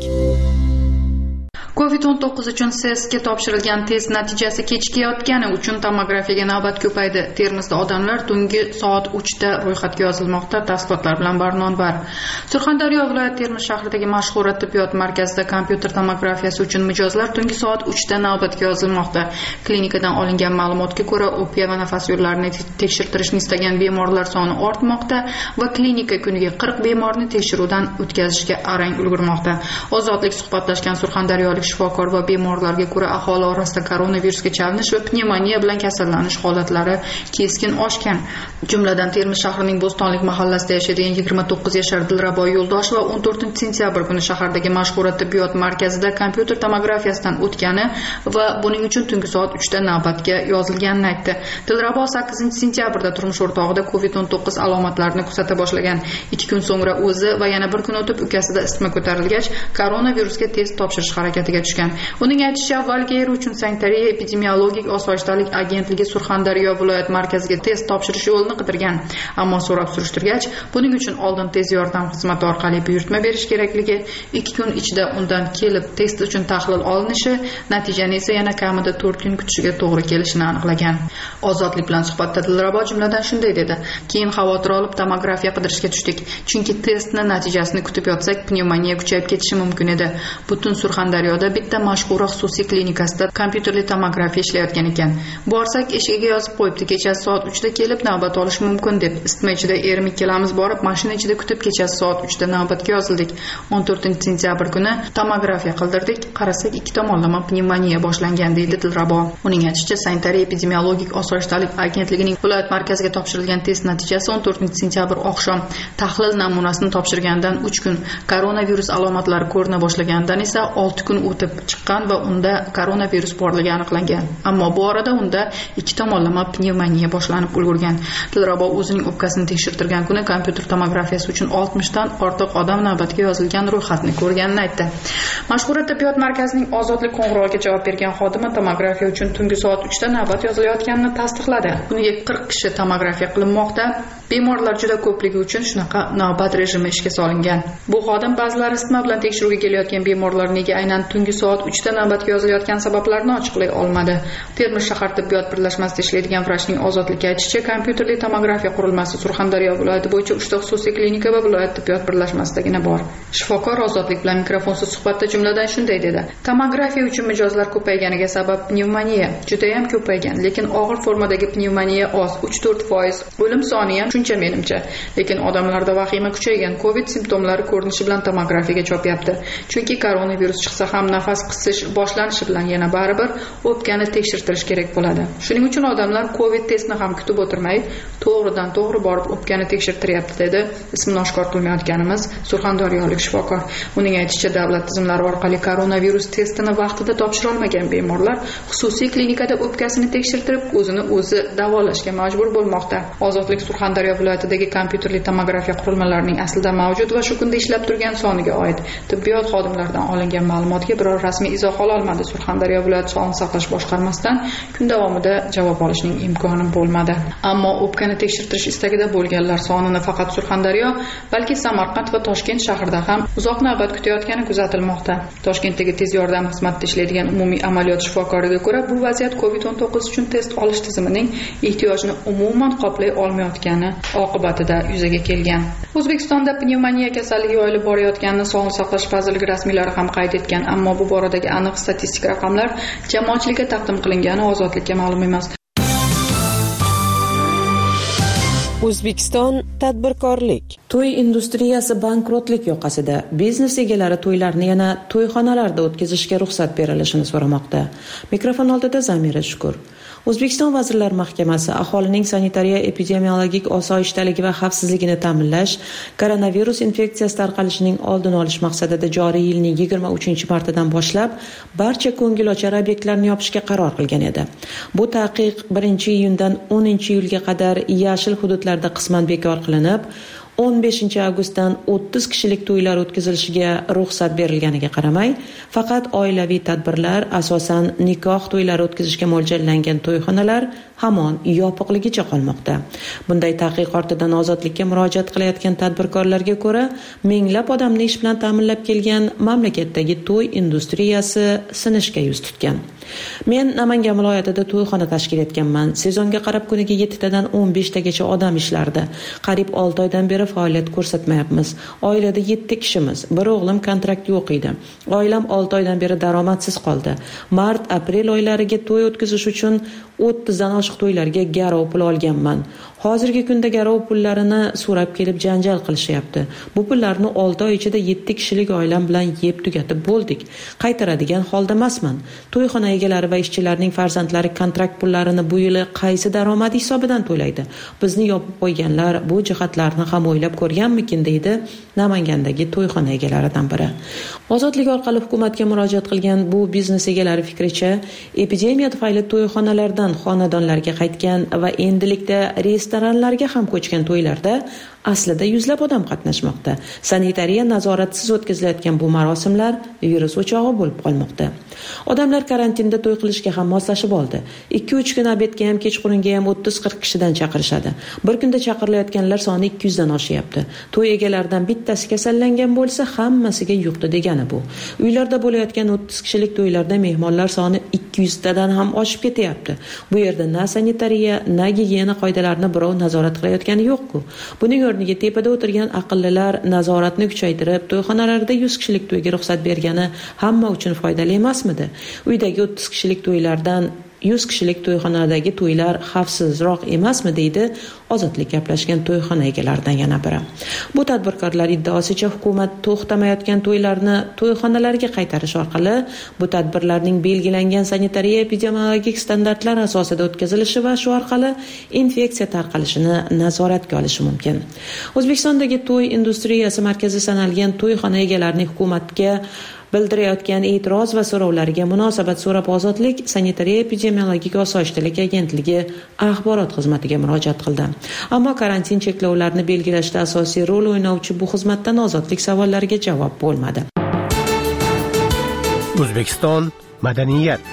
COVID-19 uchun SESga topshirilgan test natijasi kechikayotgani uchun tomografiyaga navbat ko'paydi. Termizda odamlar tungi soat 3 da ro'yxatga yozilmoqda. Tafsilotlar bilan Barnon var. Surxondaryo viloyat Termiz shahridagi mashhur tibbiyot markazida kompyuter tomografiyasi uchun mijozlar tungi soat 3 da navbatga yozilmoqda. Klinikadan olingan ma'lumotga ko'ra, o'pka va nafas yo'llarini tekshirtirishni istagan bemorlar soni ortmoqda va klinika kuniga 40 bemorni tekshiruvdan o'tkazishga arang ulgurmoqda. Ozodlik suhbatlashgan surxondaryolik shifokor va bemorlarga ko'ra aholi orasida koronavirusga chalinish va pnevmoniya bilan kasallanish holatlari keskin oshgan. Jumladan Termiz shahrining Bo'stonlik mahallasida yashaydigan 29 yashar Dilrabo Yo'ldosh va 14-sentyabr kuni shahardagi mashhur tibbiyot markazida kompyuter tomografiyasidan o'tgani va buning uchun tungi soat 3 da navbatga yozilganini aytdi. Dilrabo 8-sentyabrda turmush o'rtog'ida COVID-19 alomatlarini kuzata boshlagan. 2 kun so'ngra o'zi va yana bir kun o'tib ukasida isitma ko'tarilgach, koronavirusga test topshirish harakatiga tushgan. Uning aytishicha, avvalgi yer uchun sanitariya epidemiologik osoyishtalik agentligi Surxondaryo viloyat markaziga test topshirish yo'lini qidirgan. Ammo so'rab surishtirgach, buning uchun oldin tez yordam xizmati orqali buyurtma berish kerakligi, 2 kun ichida undan kelib test uchun tahlil olinishi, natijani esa yana kamida 4 kun kutishiga to'g'ri kelishini aniqlagan. Ozodlik bilan suhbatda Dilrabo jumladan shunday dedi: "Keyin xavotir olib tomografiya qidirishga tushdik, chunki testning natijasini kutib yotsak, pnevmoniya kuchayib ketishi mumkin edi. Butun Surxondaryoda bitta mashhur xususiy klinikasida kompyuterli tomografiya ishlayotgan ekan. Borsak, eshigiga yozib qo'yibdi, kechasi soat 3 da kelib navbat olish mumkin deb. Isitma ichida erim ikkalamiz borib, mashina ichida kutib kechasi soat 3 da navbatga yozildik. 14-sentyabr kuni tomografiya qildirdik. Qarasak, ikki tomonlama pnevmoniya boshlangan", deydi Dilrabo. Uning aytishicha, sanitariya epidemiologik osoyishtalik agentligining viloyat markaziga topshirilgan test natijasi 14-sentyabr oqshom tahlil namunasini topshirgandan 3 kun, koronavirus alomatlari ko'rina boshlagandan esa 6 kun o'tib chiqqan va unda koronavirus borligi aniqlangan. Ammo bu orada unda ikki tomonlama pnevmoniya boshlanib ulgurgan. Dilrabo o'zining o'pkasini tekshirtirgan kuni kompyuter tomografiyasi uchun 60 dan ortiq odam navbatga yozilgan ro'yxatni ko'rganini aytdi. Mashhur tibbiyot markazining Ozodlik qo'ng'iroviga javob bergan xodimi tomografiya uchun tungi soat 3 da navbat yozilayotganini tasdiqladi. Kuniga 40 kishi tomografiya qilinmoqda. Bemorlar juda ko'pligi uchun shunaqa navbat rejimi ishga solingan. Bu xodim ba'zilari isitma bilan tekshiruvga kelayotgan bemorlar nega aynan tungi soat 3 da navbatga yozilayotgan sabablarni ochiqlay olmadi. Termiz shahar tibbiyot birlashmasida ishlaydigan vrachning Ozodlikka aytishicha, kompyuterli tomografiya qurilmasi Surxondaryo viloyati bo'yicha 3 ta xususiy klinika va viloyat tibbiyot birlashmasidagina bor. Shifokor Ozodlik bilan mikrofonsiz suhbatda jumladan shunday dedi: "Tomografiya uchun mijozlar ko'payganiga sabab pnevmoniya juda ham ko'paygan, lekin og'ir formadagi pnevmoniya oz, 3-4%. O'lim soni ham shuncha menimcha. Lekin odamlarda vahima kuchaygan, COVID simptomlari ko'rinishi bilan tomografiyaga chopyapti. Chunki koronavirus chiqsa ham nafas qisish boshlanishi bilan yana baribir o'pkani tekshirtirish kerak bo'ladi. Shuning uchun odamlar COVID testni ham kutib o'tirmay, to'g'ridan to'g'ri borib o'pkani tekshirtiryapti", dedi ismini oshkor qilmayotganimiz surxondaryolik shifokor. Uning aytishicha, davlat tizimlari orqali koronavirus testini vaqtida topshira olmagan bemorlar xususiy klinikada o'pkasini tekshirtirib, o'zini o'zi davolashga majbur bo'lmoqda. Ozodlik Surxondaryo viloyatidagi kompyuterli tomografiya qurilmalarining aslida mavjud va shu kunda ishlab turgan soniga oid tibbiyot xodimlaridan olingan ma'lumotga biror rasmiy izoh ola olmadi. Surxondaryo viloyat sog'liqni saqlash boshqarmasidan kun davomida javob olishning imkoni bo'lmadi. Ammo o'pkani tekshirtirish istagida bo'lganlar sonini faqat Surxondaryo, balki Samarqand va Toshkent shahrida ham uzoq navbat kutayotgani kuzatilmoqda. Toshkentdagi tez yordam xizmatida ishlaydigan umumiy amaliyot shifokoriga ko'ra, bu vaziyat COVID-19 uchun test olish tizimining ehtiyojini umuman qoplay olmayotgani oqibatida yuzaga kelgan. O'zbekistonda pnevmoniya kasalligi yoyilib borayotganini Sog'liqni saqlash vazirligi rasmiylari ham qayd etgan, ammo bu boradagi aniq statistik raqamlar jamoatchilikka taqdim qilingani Ozodlikka ma'lum emas. O'zbekiston tadbirkorlik. To'y industriyasi bankrotlik yoqasida. Biznes egalari to'ylarni yana to'yxonalarda o'tkazishga ruxsat berilishini so'ramoqda. Mikrofon oldida Zamira Shukur. O'zbekiston Vazirlar Mahkamasi aholining sanitariya-epidemiologik osoyishtaligi va xavfsizligini ta'minlash, koronavirus infeksiyasi tarqalishining oldini olish maqsadida joriy yilning 23-martadan boshlab barcha ko'ngilochar obyektlarni yopishga qaror qilgan edi. Bu taqiq 1-iyundan 10-iyulga qadar yashil hududlarda qisman bekor qilinib, 15-avgustdan 30 kishilik to'ylar o'tkazilishiga ruxsat berilganiga qaramay, faqat oilaviy tadbirlar, asosan nikoh to'ylari o'tkazishga mo'ljallangan to'yxonalar hamon yopiqligicha qolmoqda. Bunday taqiq ortidan ozodlikka murojaat qilayotgan tadbirkorlarga ko'ra, minglab odamni ish bilan ta'minlab kelgan mamlakatdagi to'y industriyasi sinishga yuz tutgan. Men Namangan viloyatida to'yxona tashkil etganman. Sezonga qarab kuniga 7 tadan 15 tagacha odam ishlardi. Qariyb 6 oydan beri faoliyat ko'rsatmayapmiz. Oilada 7 kishimiz. Bir o'g'lim kontrakt yo'q edi. Oilam 6 oydan beri daromadsiz qoldi. Mart-aprel oylariga to'y o'tkazish uchun 30 dan oshiq to'ylarga garov pul olganman. Hozirgi kunda garov pullarini so'rab kelib janjal qilishyapti. Bu pullarni 6 oy ichida 7 kishilik oilam bilan yeb tugatib bo'ldik. Qaytaradigan holda emasman. To'yxona egalari va ishchilarning farzandlari kontrakt pullarini bu yili qaysi daromadi hisobidan to'laydi? Bizni yopib qo'yganlar bu jihatlarni ham o'ylab ko'rganmikin, deydi Namangandagi to'yxona egalaridan biri. Ozodlik orqali hukumatga murojaat qilgan bu biznes egalari fikricha, epidemiya tufayli to'yxonalardan xonadonlarga qaytgan va endilikda restoranlarga ham ko'chgan to'ylarda aslida yuzlab odam qatnashmoqda. Sanitariya nazoratsiz o'tkazilayotgan bu marosimlar virus o'chog'i bo'lib qolmoqda. Odamlar karantinda to'y qilishga ham moslashib oldi. 2-3 kun obedga ham kechqurunga ham 30-40 kishidan chaqirishadi. Bir kunda chaqirilayotganlar soni 200 dan oshyapti. To'y egalaridan bittasi kasallangan bo'lsa, hammasiga yuqdi degani bu. Uylarda bo'layotgan 30 kishilik to'ylarda mehmonlar soni 200 tadan ham oshib ketyapti. Bu yerda na sanitariya, na gigiyena qoidalarini birov nazorat qilayotgani yo'q-ku. Buning o'rniga tepada o'tirgan aqllilar nazoratni kuchaytirib, to'yxonalarda 100 kishilik to'yga ruxsat bergani hamma uchun foydali emasmidi? Uydagi 30 kishilik to'ylardan 100 kishilik to'yxonadagi to'ylar xavfsizroq emasmi, deydi Ozodlik gaplashgan to'yxona egalaridan yana biri. Bu tadbirkorlar iddaosicha hukumat to'xtamayotgan to'ylarni to'yxonalarga qaytarish orqali bu tadbirlarning belgilangan sanitariya epidemiologik standartlar asosida o'tkazilishi va shu orqali infeksiya tarqalishini nazoratga olishi mumkin. O'zbekistondagi to'y industriyasi markazi sanalgan to'yxona egalarining hukumatga bildirayotgan e'tiroz va so'rovlariga munosabat so'rab Ozodlik sanitariya epidemiologik osoyishtalik agentligi axborot xizmatiga murojaat qildi. Ammo karantin cheklovlarini belgilashda asosiy rol o'ynayotgan bu xizmatdan Ozodlik savollariga javob bo'lmadi. O'zbekiston madaniyat.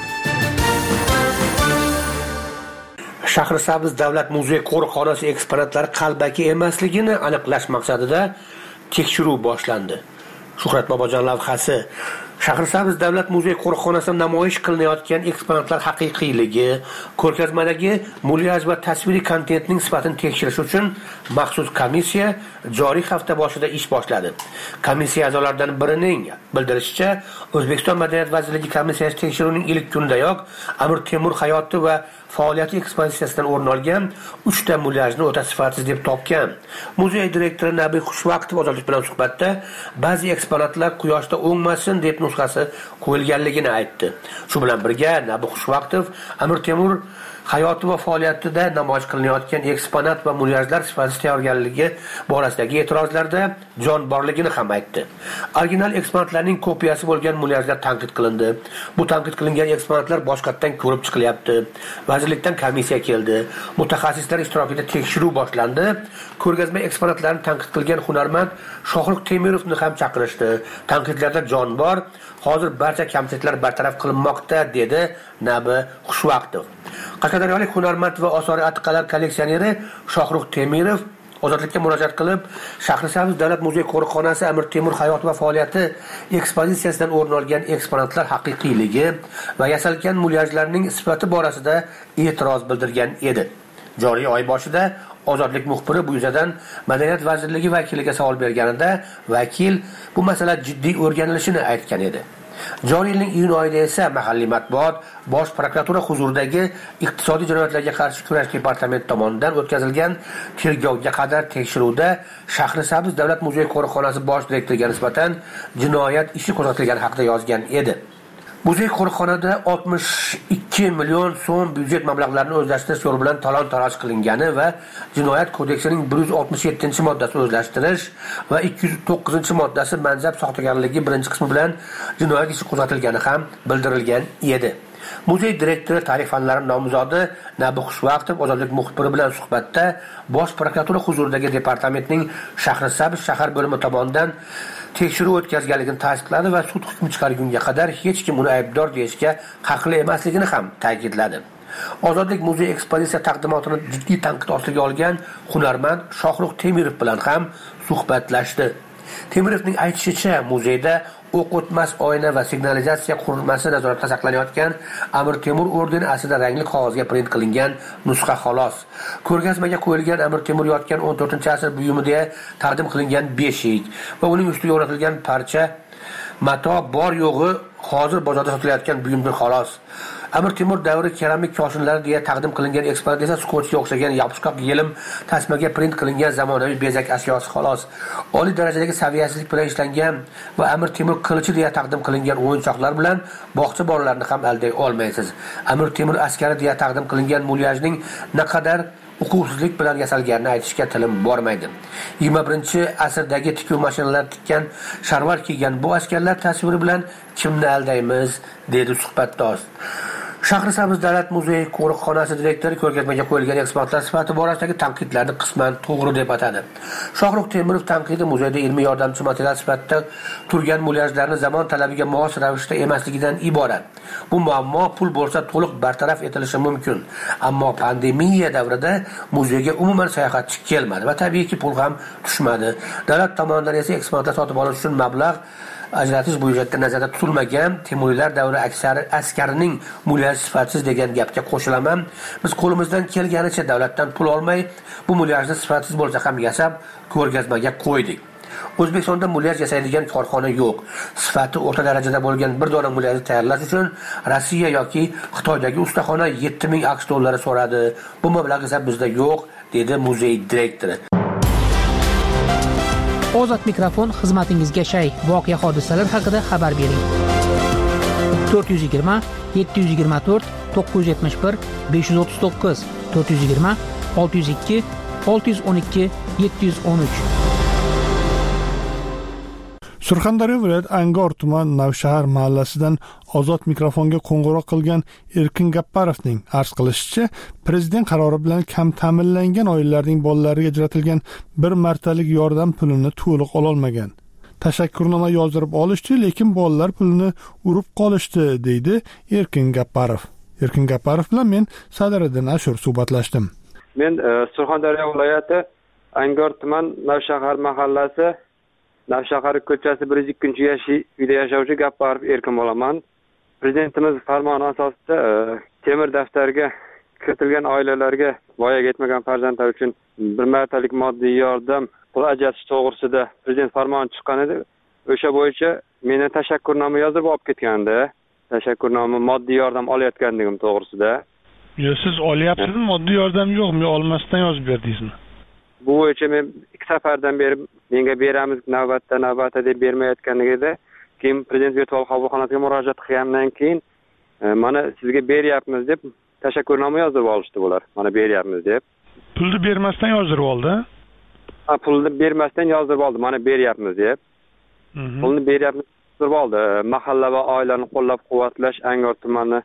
Shahrisabz davlat muzey qo'riqxonasi eksponatlari qalbaki emasligini aniqlash maqsadida tekshiruv boshlandi. Shuhrat Bobojon lavhasi. Shahrisabz davlat muzey qo'riqxonasida namoyish qilinayotgan eksponatlar haqiqiyligi, ko'rgazmadagi mulyaj va tasviriy kontentning sifatini tekshirish uchun maxsus komissiya joriy hafta boshida ish boshladi. Komissiya a'zolaridan birining bildirishicha, O'zbekiston Madaniyat vazirligi komissiyasi tekshiruvining ilk kunidayoq Amir Temur hayoti va faoliyati ekspozitsiyasidan o'rin olgan 3 ta mulyajni o'ta sifatsiz deb topgan. Muzey direktori Nabiy Xushvaqtov Ozodlik bilan suhbatda ba'zi eksponatlar quyoshda o'ngmasin deb nusxasi qo'yilganligini aytdi. Shu bilan birga Nabiy Xushvaqtov Amir Temur hayoti va faoliyatida namoyish qilinayotgan eksponat va mulyajlar sifatida tayyorgarligi borasidagi e'tirozlarda jon borligini ham aytdi. Original eksponatlarning kopiyasi bo'lgan mulyajlar tanqid qilindi. Bu tanqid qilingan eksponatlar boshqatdan ko'rib chiqilyapti. Vazirlikdan komissiya keldi. Mutaxassislar ishtirokida tekshiruv boshlandi. Ko'rgazma eksponatlarini tanqid qilgan hunarmand Shohruh Temirovni ham chaqirishdi. Tanqidlarda jon bor. Hozir barcha kamchiliklar bartaraf qilinmoqda, dedi Nabiy Xushvaqtov. Qashqadaryolik hunarmand va osori atiqalar kolleksioneri Shohruh Temirov Ozodlikka murojaat qilib, Shahrisabz davlat muzey qo'riqxonasi Amir Temur hayoti va faoliyati ekspozitsiyasidan o'rin olgan eksponatlar haqiqiyligi va yasalgan mulyajlarning sifati borasida e'tiroz bildirgan edi. Joriy oy boshida Ozodlik muxbiri bu yuzasidan Madaniyat vazirligi vakiliga savol berganida vakil bu masala jiddiy o'rganilishini aytgan edi. Joriy yilning iyun oyida esa mahalliy matbuot Bosh prokuratura huzuridagi iqtisodiy jinoyatlarga qarshi kurash departamenti tomonidan o'tkazilgan tergovga qadar tekshiruvda Shahrisabz davlat muzey qo'riqxonasi bosh direktoriga nisbatan jinoyat ishi qo'zg'atilgani haqida yozgan edi. Muzey qo'riqxonada 62 million so'm byudjet mablag'larini o'zlashtirish yo'li bilan talon-taroj qilingani va Jinoyat kodeksining 167-moddasi o'zlashtirish va 209-moddasi manzab soxtagarligi birinchi qismi bilan jinoyat ishi qo'zg'atilgani ham bildirilgan edi. Muzey direktori tarix fanlari nomzodi Nabi Xushvaqtov Ozodlik muxbiri bilan suhbatda Bosh prokuratura huzuridagi departamentning Shahrisabz shahar bo'limi tomonidan tekshiruv o'tkazganligini tasdiqladi va sud hukmi chiqargunga qadar hech kim uni aybdor deyishga haqli emasligini ham ta'kidladi. Ozodlik muzey ekspozitsiya taqdimotini jiddiy tanqid ostiga olgan hunarmand Shohruh Temirov bilan ham suhbatlashdi. Temirovning aytishicha, muzeyda o'q o'tmas oyna va signalizatsiya qurilmasi nazoratda saqlanayotgan Amir Temur ordeni aslida rangli qog'ozga print qilingan nusxa xolos. Ko'rgazmaga qo'yilgan Amir Temur yotgan 14-asr buyumida taqdim qilingan beshik va uning ustiga o'rnatilgan parcha mato bor yo'g'i hozir bozorda sotilayotgan buyumdir xolos. Amir Temur davri keramik koshinlari deya taqdim qilingan eksponat esa skotchga o'xshagan yopishqoq yelim tasmaga print qilingan zamonaviy bezak ashyosi xolos. Oliy darajadagi saviyasizlik bilan ishlangan va Amir Temur qilichi deya taqdim qilingan o'yinchoqlar bilan bog'cha bolalarini ham alday olmaysiz. Amir Temur askari deya taqdim qilingan mulyajning naqadar uquvsizlik bilan yasalganini aytishga tilim bormaydi. 21-asrdagi tikuv mashinalar tikkan sharvar kiygan bu askarlar tasviri bilan kimni aldaymiz, dedi suhbatdosh. Shahrisabz davlat muzeyi qo'riqxonasi direktori ko'rgazmaga qo'yilgan eksponatlar sifati borasidagi tanqidlarni qisman to'g'ri deb atadi. Shohruh Temirov tanqidi muzeyda ilmiy yordamchi material sifatida turgan mulyajlarni zamon talabiga mos ravishda emasligidan iborat. Bu muammo pul bo'lsa to'liq bartaraf etilishi mumkin. Ammo pandemiya davrida muzeyga umuman sayohatchi kelmadi va tabiiyki pul ham tushmadi. Davlat tomonidan esa eksponatlar sotib olish uchun mablag' ajratish bo'yicha nazarda tutilmagan. Temuriylar davri askarining mulyaj sifatsiz degan gapga qo'shilaman. Biz qo'limizdan kelganicha davlatdan pul olmay bu mulyajni sifatsiz bo'lsa ham yasab ko'rgazmaga qo'ydik. O'zbekistonda mulyaj yasaydigan korxona yo'q. Sifati o'rta darajada bo'lgan bir dona mulyajni tayyorlash uchun Rossiya yoki Xitoydagi ustaxona 7000 AQSh dollari so'radi. Bu mablag' esa bizda yo'q, dedi muzey direktori. Ozod mikrofon xizmatingizga shay. Voqea hodisalar haqida xabar bering. 420 724 971 539 420 602 612 713. Surxondaryo viloyat Angor tuman Navshahar mahallasidan Ozod mikrofonga qo'ng'iroq qilgan Erkin Gapparovning arz qilishicha, prezident qarori bilan kam ta'minlangan oilalarning bolalariga ajratilgan bir martalik yordam pulini to'liq ololmagan. Tashakkurnoma yozdirib olishdi, lekin bolalar pulini urib qolishdi, deydi Erkin Gapparov. Erkin Gapparov bilan men Sadiriddin Ashur suhbatlashdim. Men Surxondaryo viloyati Angor tuman Navshahar mahallasi Navshahar ko'chasi 102-uyda yashovchi Gapparov Erkin bo'laman. Prezidentimiz farmoni asosida temir daftarga kiritilgan oilalarga voyaga yetmagan farzandlar uchun bir martalik moddiy yordam pul ajratish to'g'risida prezident farmoni chiqqan edi. O'sha bo'yicha meni tashakkurnoma yozib olib ketganda, tashakkurnoma moddiy yordam olayotganligim to'g'risida. Siz olyapsizmi? Moddiy yordam yo'qmi? Olmasdan yozib berdingizmi? Bu bo'yicha men 2 safardan beri menga beramiz navbatda deb bermayotganligida, keyin prezident virtual qabulxonasiga murojaat qilgandan keyin mana sizga beryapmiz deb tashakkurnoma yozib olishdi bular. Mana beryapmiz deb. Pulni bermasdan yozdirib oldi. Pulni bermasdan yozdirib oldi. Mana beryapmiz deb. Pulni beryapmiz deb oldi. Mahalla va oilani qo'llab-quvvatlash Angor tumani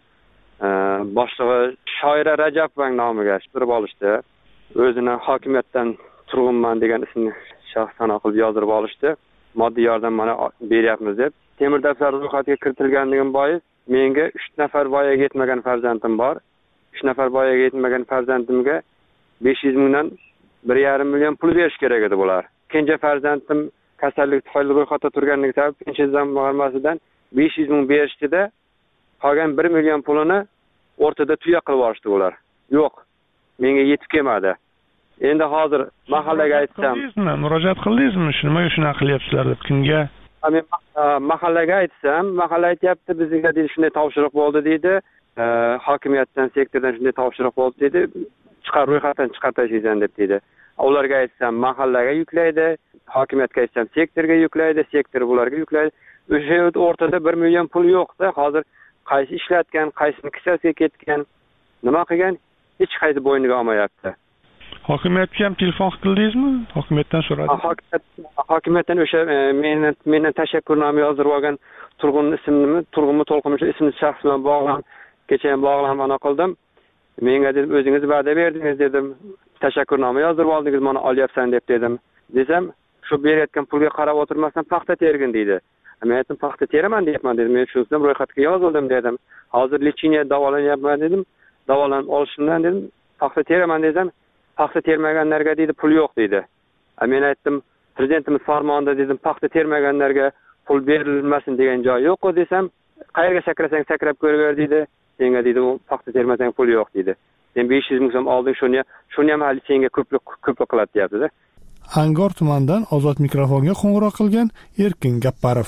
boshlig'i Shoira Rajabovaning nomiga yozdirib olishdi. O'zini hokimiyatdan turg'unman degan ismni shaxsan qilib yozdirib olishdi. Moddiy yordam mana beryapmiz deb. Temir daftar ro'yxatiga kiritilganligim bois menga 3 nafar voyaga yetmagan farzandim bor. 3 nafar voyaga yetmagan farzandimga 500 mingdan 1,5 million pul berish kerak edi bular. Ikkinchi farzandim kasallik tufayli ro'yxatda turganligi sabab pensiya jamg'armasidan 500 ming berishdi-da, qolgan 1 million pulini o'rtada tuya qilib olishdi ular. Yo'q, menga yetib kelmadi. Endi hozir mahallaga aytsam, murojaat qildingizmi? Nimaga shunaqa qilyapsizlar deb kimga? Men mahallaga aytsam, mahalla aytyapti, bizga deydi shunday topshiriq bo'ldi deydi. Hokimiyatdan, sektordan shunday topshiriq bo'ldi deydi. Ro'yxatdan chiqartashingizdan deb deydi. Ularga aytsam, mahallaga yuklaydi, hokimiyatga aytsam, sektorga yuklaydi, sektor bularga yuklaydi. O'sha o'rtada 1 million pul yo'q-da. Hozir qaysi ishlatgan, qaysini kissasiga ketgan, nima qilgan, hech qaysi bo'yniga olmayapti. Hokimiyatga ham telefon qildingizmi? Hokimiyatdan so'radim. Hokimiyatdan o'sha mendan tashakkurnoma yozdirib olgan Turg'unmi To'lqinmi ismli shaxs bilan bog'lanib, kecha ham bog'lanib ana qildim. Menga dedim, o'zingiz va'da berdingiz dedim. Tashakkurnoma yozdirib oldingiz, mana olyapsan deb dedim. Desam, shu berayotgan pulga qarab o'tirmasdan paxta tergin deydi. Men aytdim, paxta teraman deyapman dedim. Men shundan ro'yxatga yozildim dedim. Hozir lecheniya davolanyapman dedim. Davolanib olishimdan dedim, paxta teraman dedim. Paxta termaganlarga deydi pul yo'q deydi. Men aytdim, prezidentimiz farmonida dedim, paxta termaganlarga pul berilmasin degan joy yo'q-ku desam, qayerga sakrasang sakrab ko'raver deydi. Senga deydi, paxta termasang pul yo'q deydi. Sen 500 ming so'm olding, shuni ham hali senga ko'plik qiladi deyapti-da. Angor tumanidan Ozod mikrofonga qo'ng'iroq qilgan Erkin Gapparov.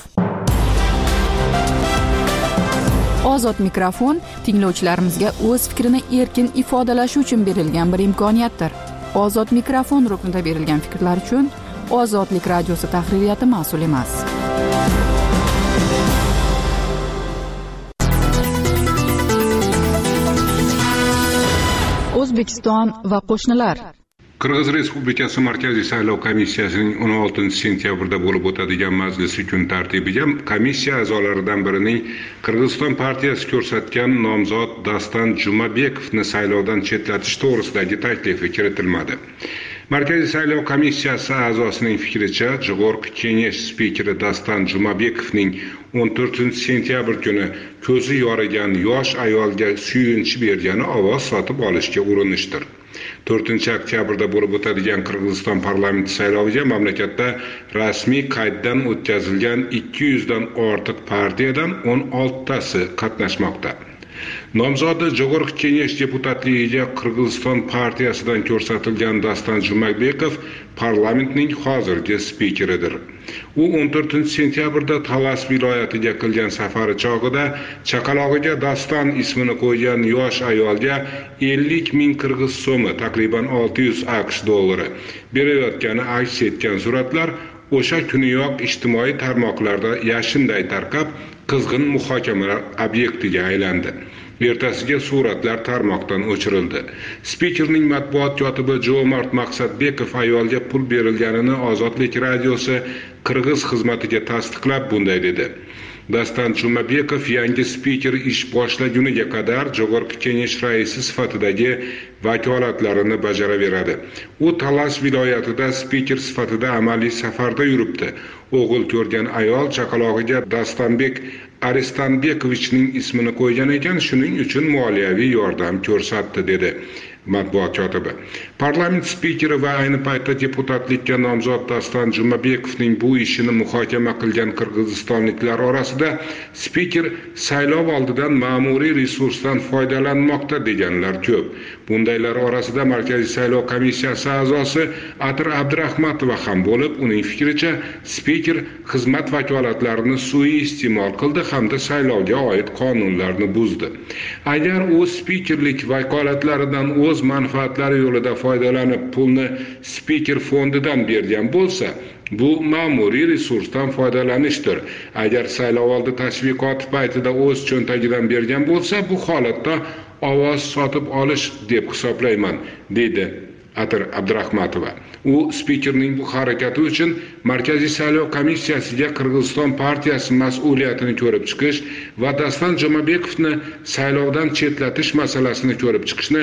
Ozod mikrofon tinglovchilarimizga o'z fikrini erkin ifodalashi uchun berilgan bir imkoniyatdir. Ozod mikrofon ruknida berilgan fikrlar uchun Ozodlik radiosi tahririyati mas'ul emas. O'zbekiston va qo'shnilar. Qirg'iz Respublikasi Markaziy saylov komissiyasining 16 sentyabrda bo'lib o'tadigan majlisi kun tartibiga komissiya a'zolaridan birining Qirg'iziston partiyasi ko'rsatgan nomzod Dastan Jumabekovni saylovdan chetlatish to'g'risidagi taklifi kiritilmadi. Markaziy saylov komissiyasi a'zosining fikricha, Jig'org'i Kengash spikeri Dastan Jumabekovning 14 sentyabr kuni ko'zi yorigan yosh ayolga suyunchi bergani ovoz sotib olishga urinishdir. 4-oktyabrda bo'lib o'tadigan Qirg'iziston parlamenti sayloviga mamlakatda rasmiy qayddan o'tkazilgan 200 dan ortiq partiyadan 16 tasi qatnashmoqda. Nomzodi Jig'org'i Kengash deputatligiga Qirg'iziston partiyasidan ko'rsatilgan Dastan Jumabekov parlamentning hozirgi spikeridir. U 14 sentyabrda Talas viloyatiga qilgan safari chog'ida chaqalog'iga Dastan ismini qo'ygan yosh ayolga 50 ming qirg'iz so'mi, taqriban 600 AQSh dollari berayotgani aks etgan suratlar o'sha kuniyoq ijtimoiy tarmoqlarda yashinday tarqab, qizg'in muhokamalar obyektiga aylandi. Ertasiga suratlar tarmoqdan o'chirildi. Spikerning matbuot kotibi Jo'mart Maqsadbekov ayolga pul berilganini Ozodlik radiosi Qirg'iz xizmatiga tasdiqlab bunday dedi. Dastan Jumabekov yangi spiker ish boshlaguniga qadar Jig'org'i Kengash raisi sifatidagi vakolatlarini bajaraveradi. U Talas viloyatida spiker sifatida amaliy safarda yuribdi. O'g'il ko'rgan ayol chaqalog'iga Dastanbek Aristanbekovichning ismini qo'ygan ekan, shuning uchun moliyaviy yordam ko'rsatdi dedi matbuot kotibi. Parlament spikeri va ayni paytda deputatlikka nomzod Dastan Jumabekovning bu ishini muhokama qilgan qirg'izistonliklar orasida spiker saylov oldidan ma'muriy resursdan foydalanmoqda deganlar ko'p. Bundaylar orasida Markaziy saylov komissiyasi a'zosi Atir Abdurahmatova ham bo'lib, uning fikricha spiker xizmat vakolatlarini suiiste'mol qildi hamda saylovga oid qonunlarni buzdi. Agar u spikerlik vakolatlaridan o'z manfaatlari yo'lida foydalanib pulni spiker fondidan bergan bo'lsa, bu ma'muriy resursdan foydalanishdir. Agar saylovoldi tashviqoti paytida o'z cho'ntagidan bergan bo'lsa, bu holatda ovoz sotib olish deb hisoblayman, dedi Atir Abdurahmatova. U spikerning bu harakati uchun Markaziy saylov komissiyasiga Qirg'iziston partiyasi mas'uliyatini ko'rib chiqish va Dastan Jumabekovni saylovdan chetlatish masalasini ko'rib chiqishni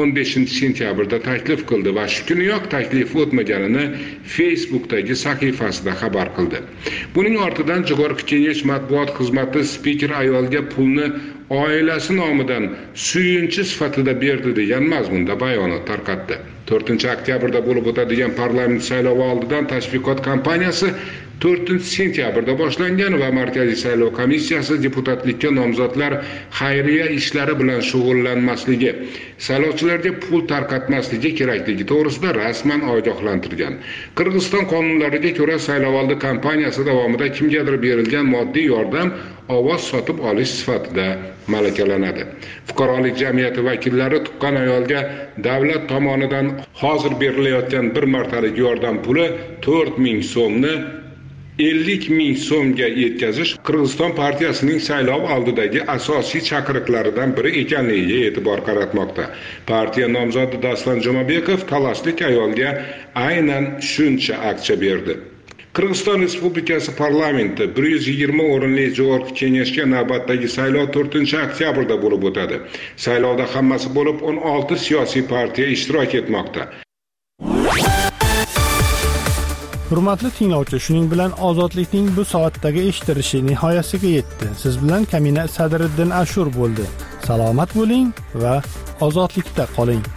15 sentyabrda taklif qildi va shu kuniyoq taklif o'tmaganini Facebook'dagi sahifasida xabar qildi. Buning ortidan Jig'org'i Kengash matbuot xizmati spiker ayolga pulni oilasi nomidan suyunchi sifatida berdi degan mazmunda bayonot tarqatdi. 4-oktyabrda bo'lib o'tadigan parlament saylovi oldidan tashviqot kampaniyasi 4-sentyabrda boshlangan va Markaziy saylov komissiyasi deputatlikka nomzodlar xayriya ishlari bilan shug'ullanmasligi, saylovchilarga pul tarqatmasligi kerakligi to'g'risida rasman ogohlantirgan. Qirg'iziston qonunlariga ko'ra saylovoldi kampaniyasi davomida kimgadir berilgan moddiy yordam ovoz sotib olish sifatida malakalanadi. Fuqarolik jamiyati vakillari tuqqan ayolga davlat tomonidan hozir berilayotgan bir martalik yordam puli 4000 so'mni 50.000 so'mga yetkazish Qirg'iziston partiyasining saylov oldidagi asosiy chaqiriqlaridan biri ekanligiga e'tibor qaratmoqda. Partiya nomzodi Dastlon Jumabekov talashlik ayolga aynan shuncha akcha berdi. Qirg'iziston Respublikasi parlamenti 120 o'rinli Jo'rg kengashga navbatdagi saylov 4-oktyabrda bo'lib o'tadi. Saylovda hammasi bo'lib 16 siyosiy partiya ishtirok etmoqda. Hurmatli tinglovchi, shuning bilan ozodlikning bu soatdagi eshittirishi nihoyasiga yetdi. Siz bilan Kamina Sadiriddin Ashur bo'ldi. Salomat bo'ling va ozodlikda qoling.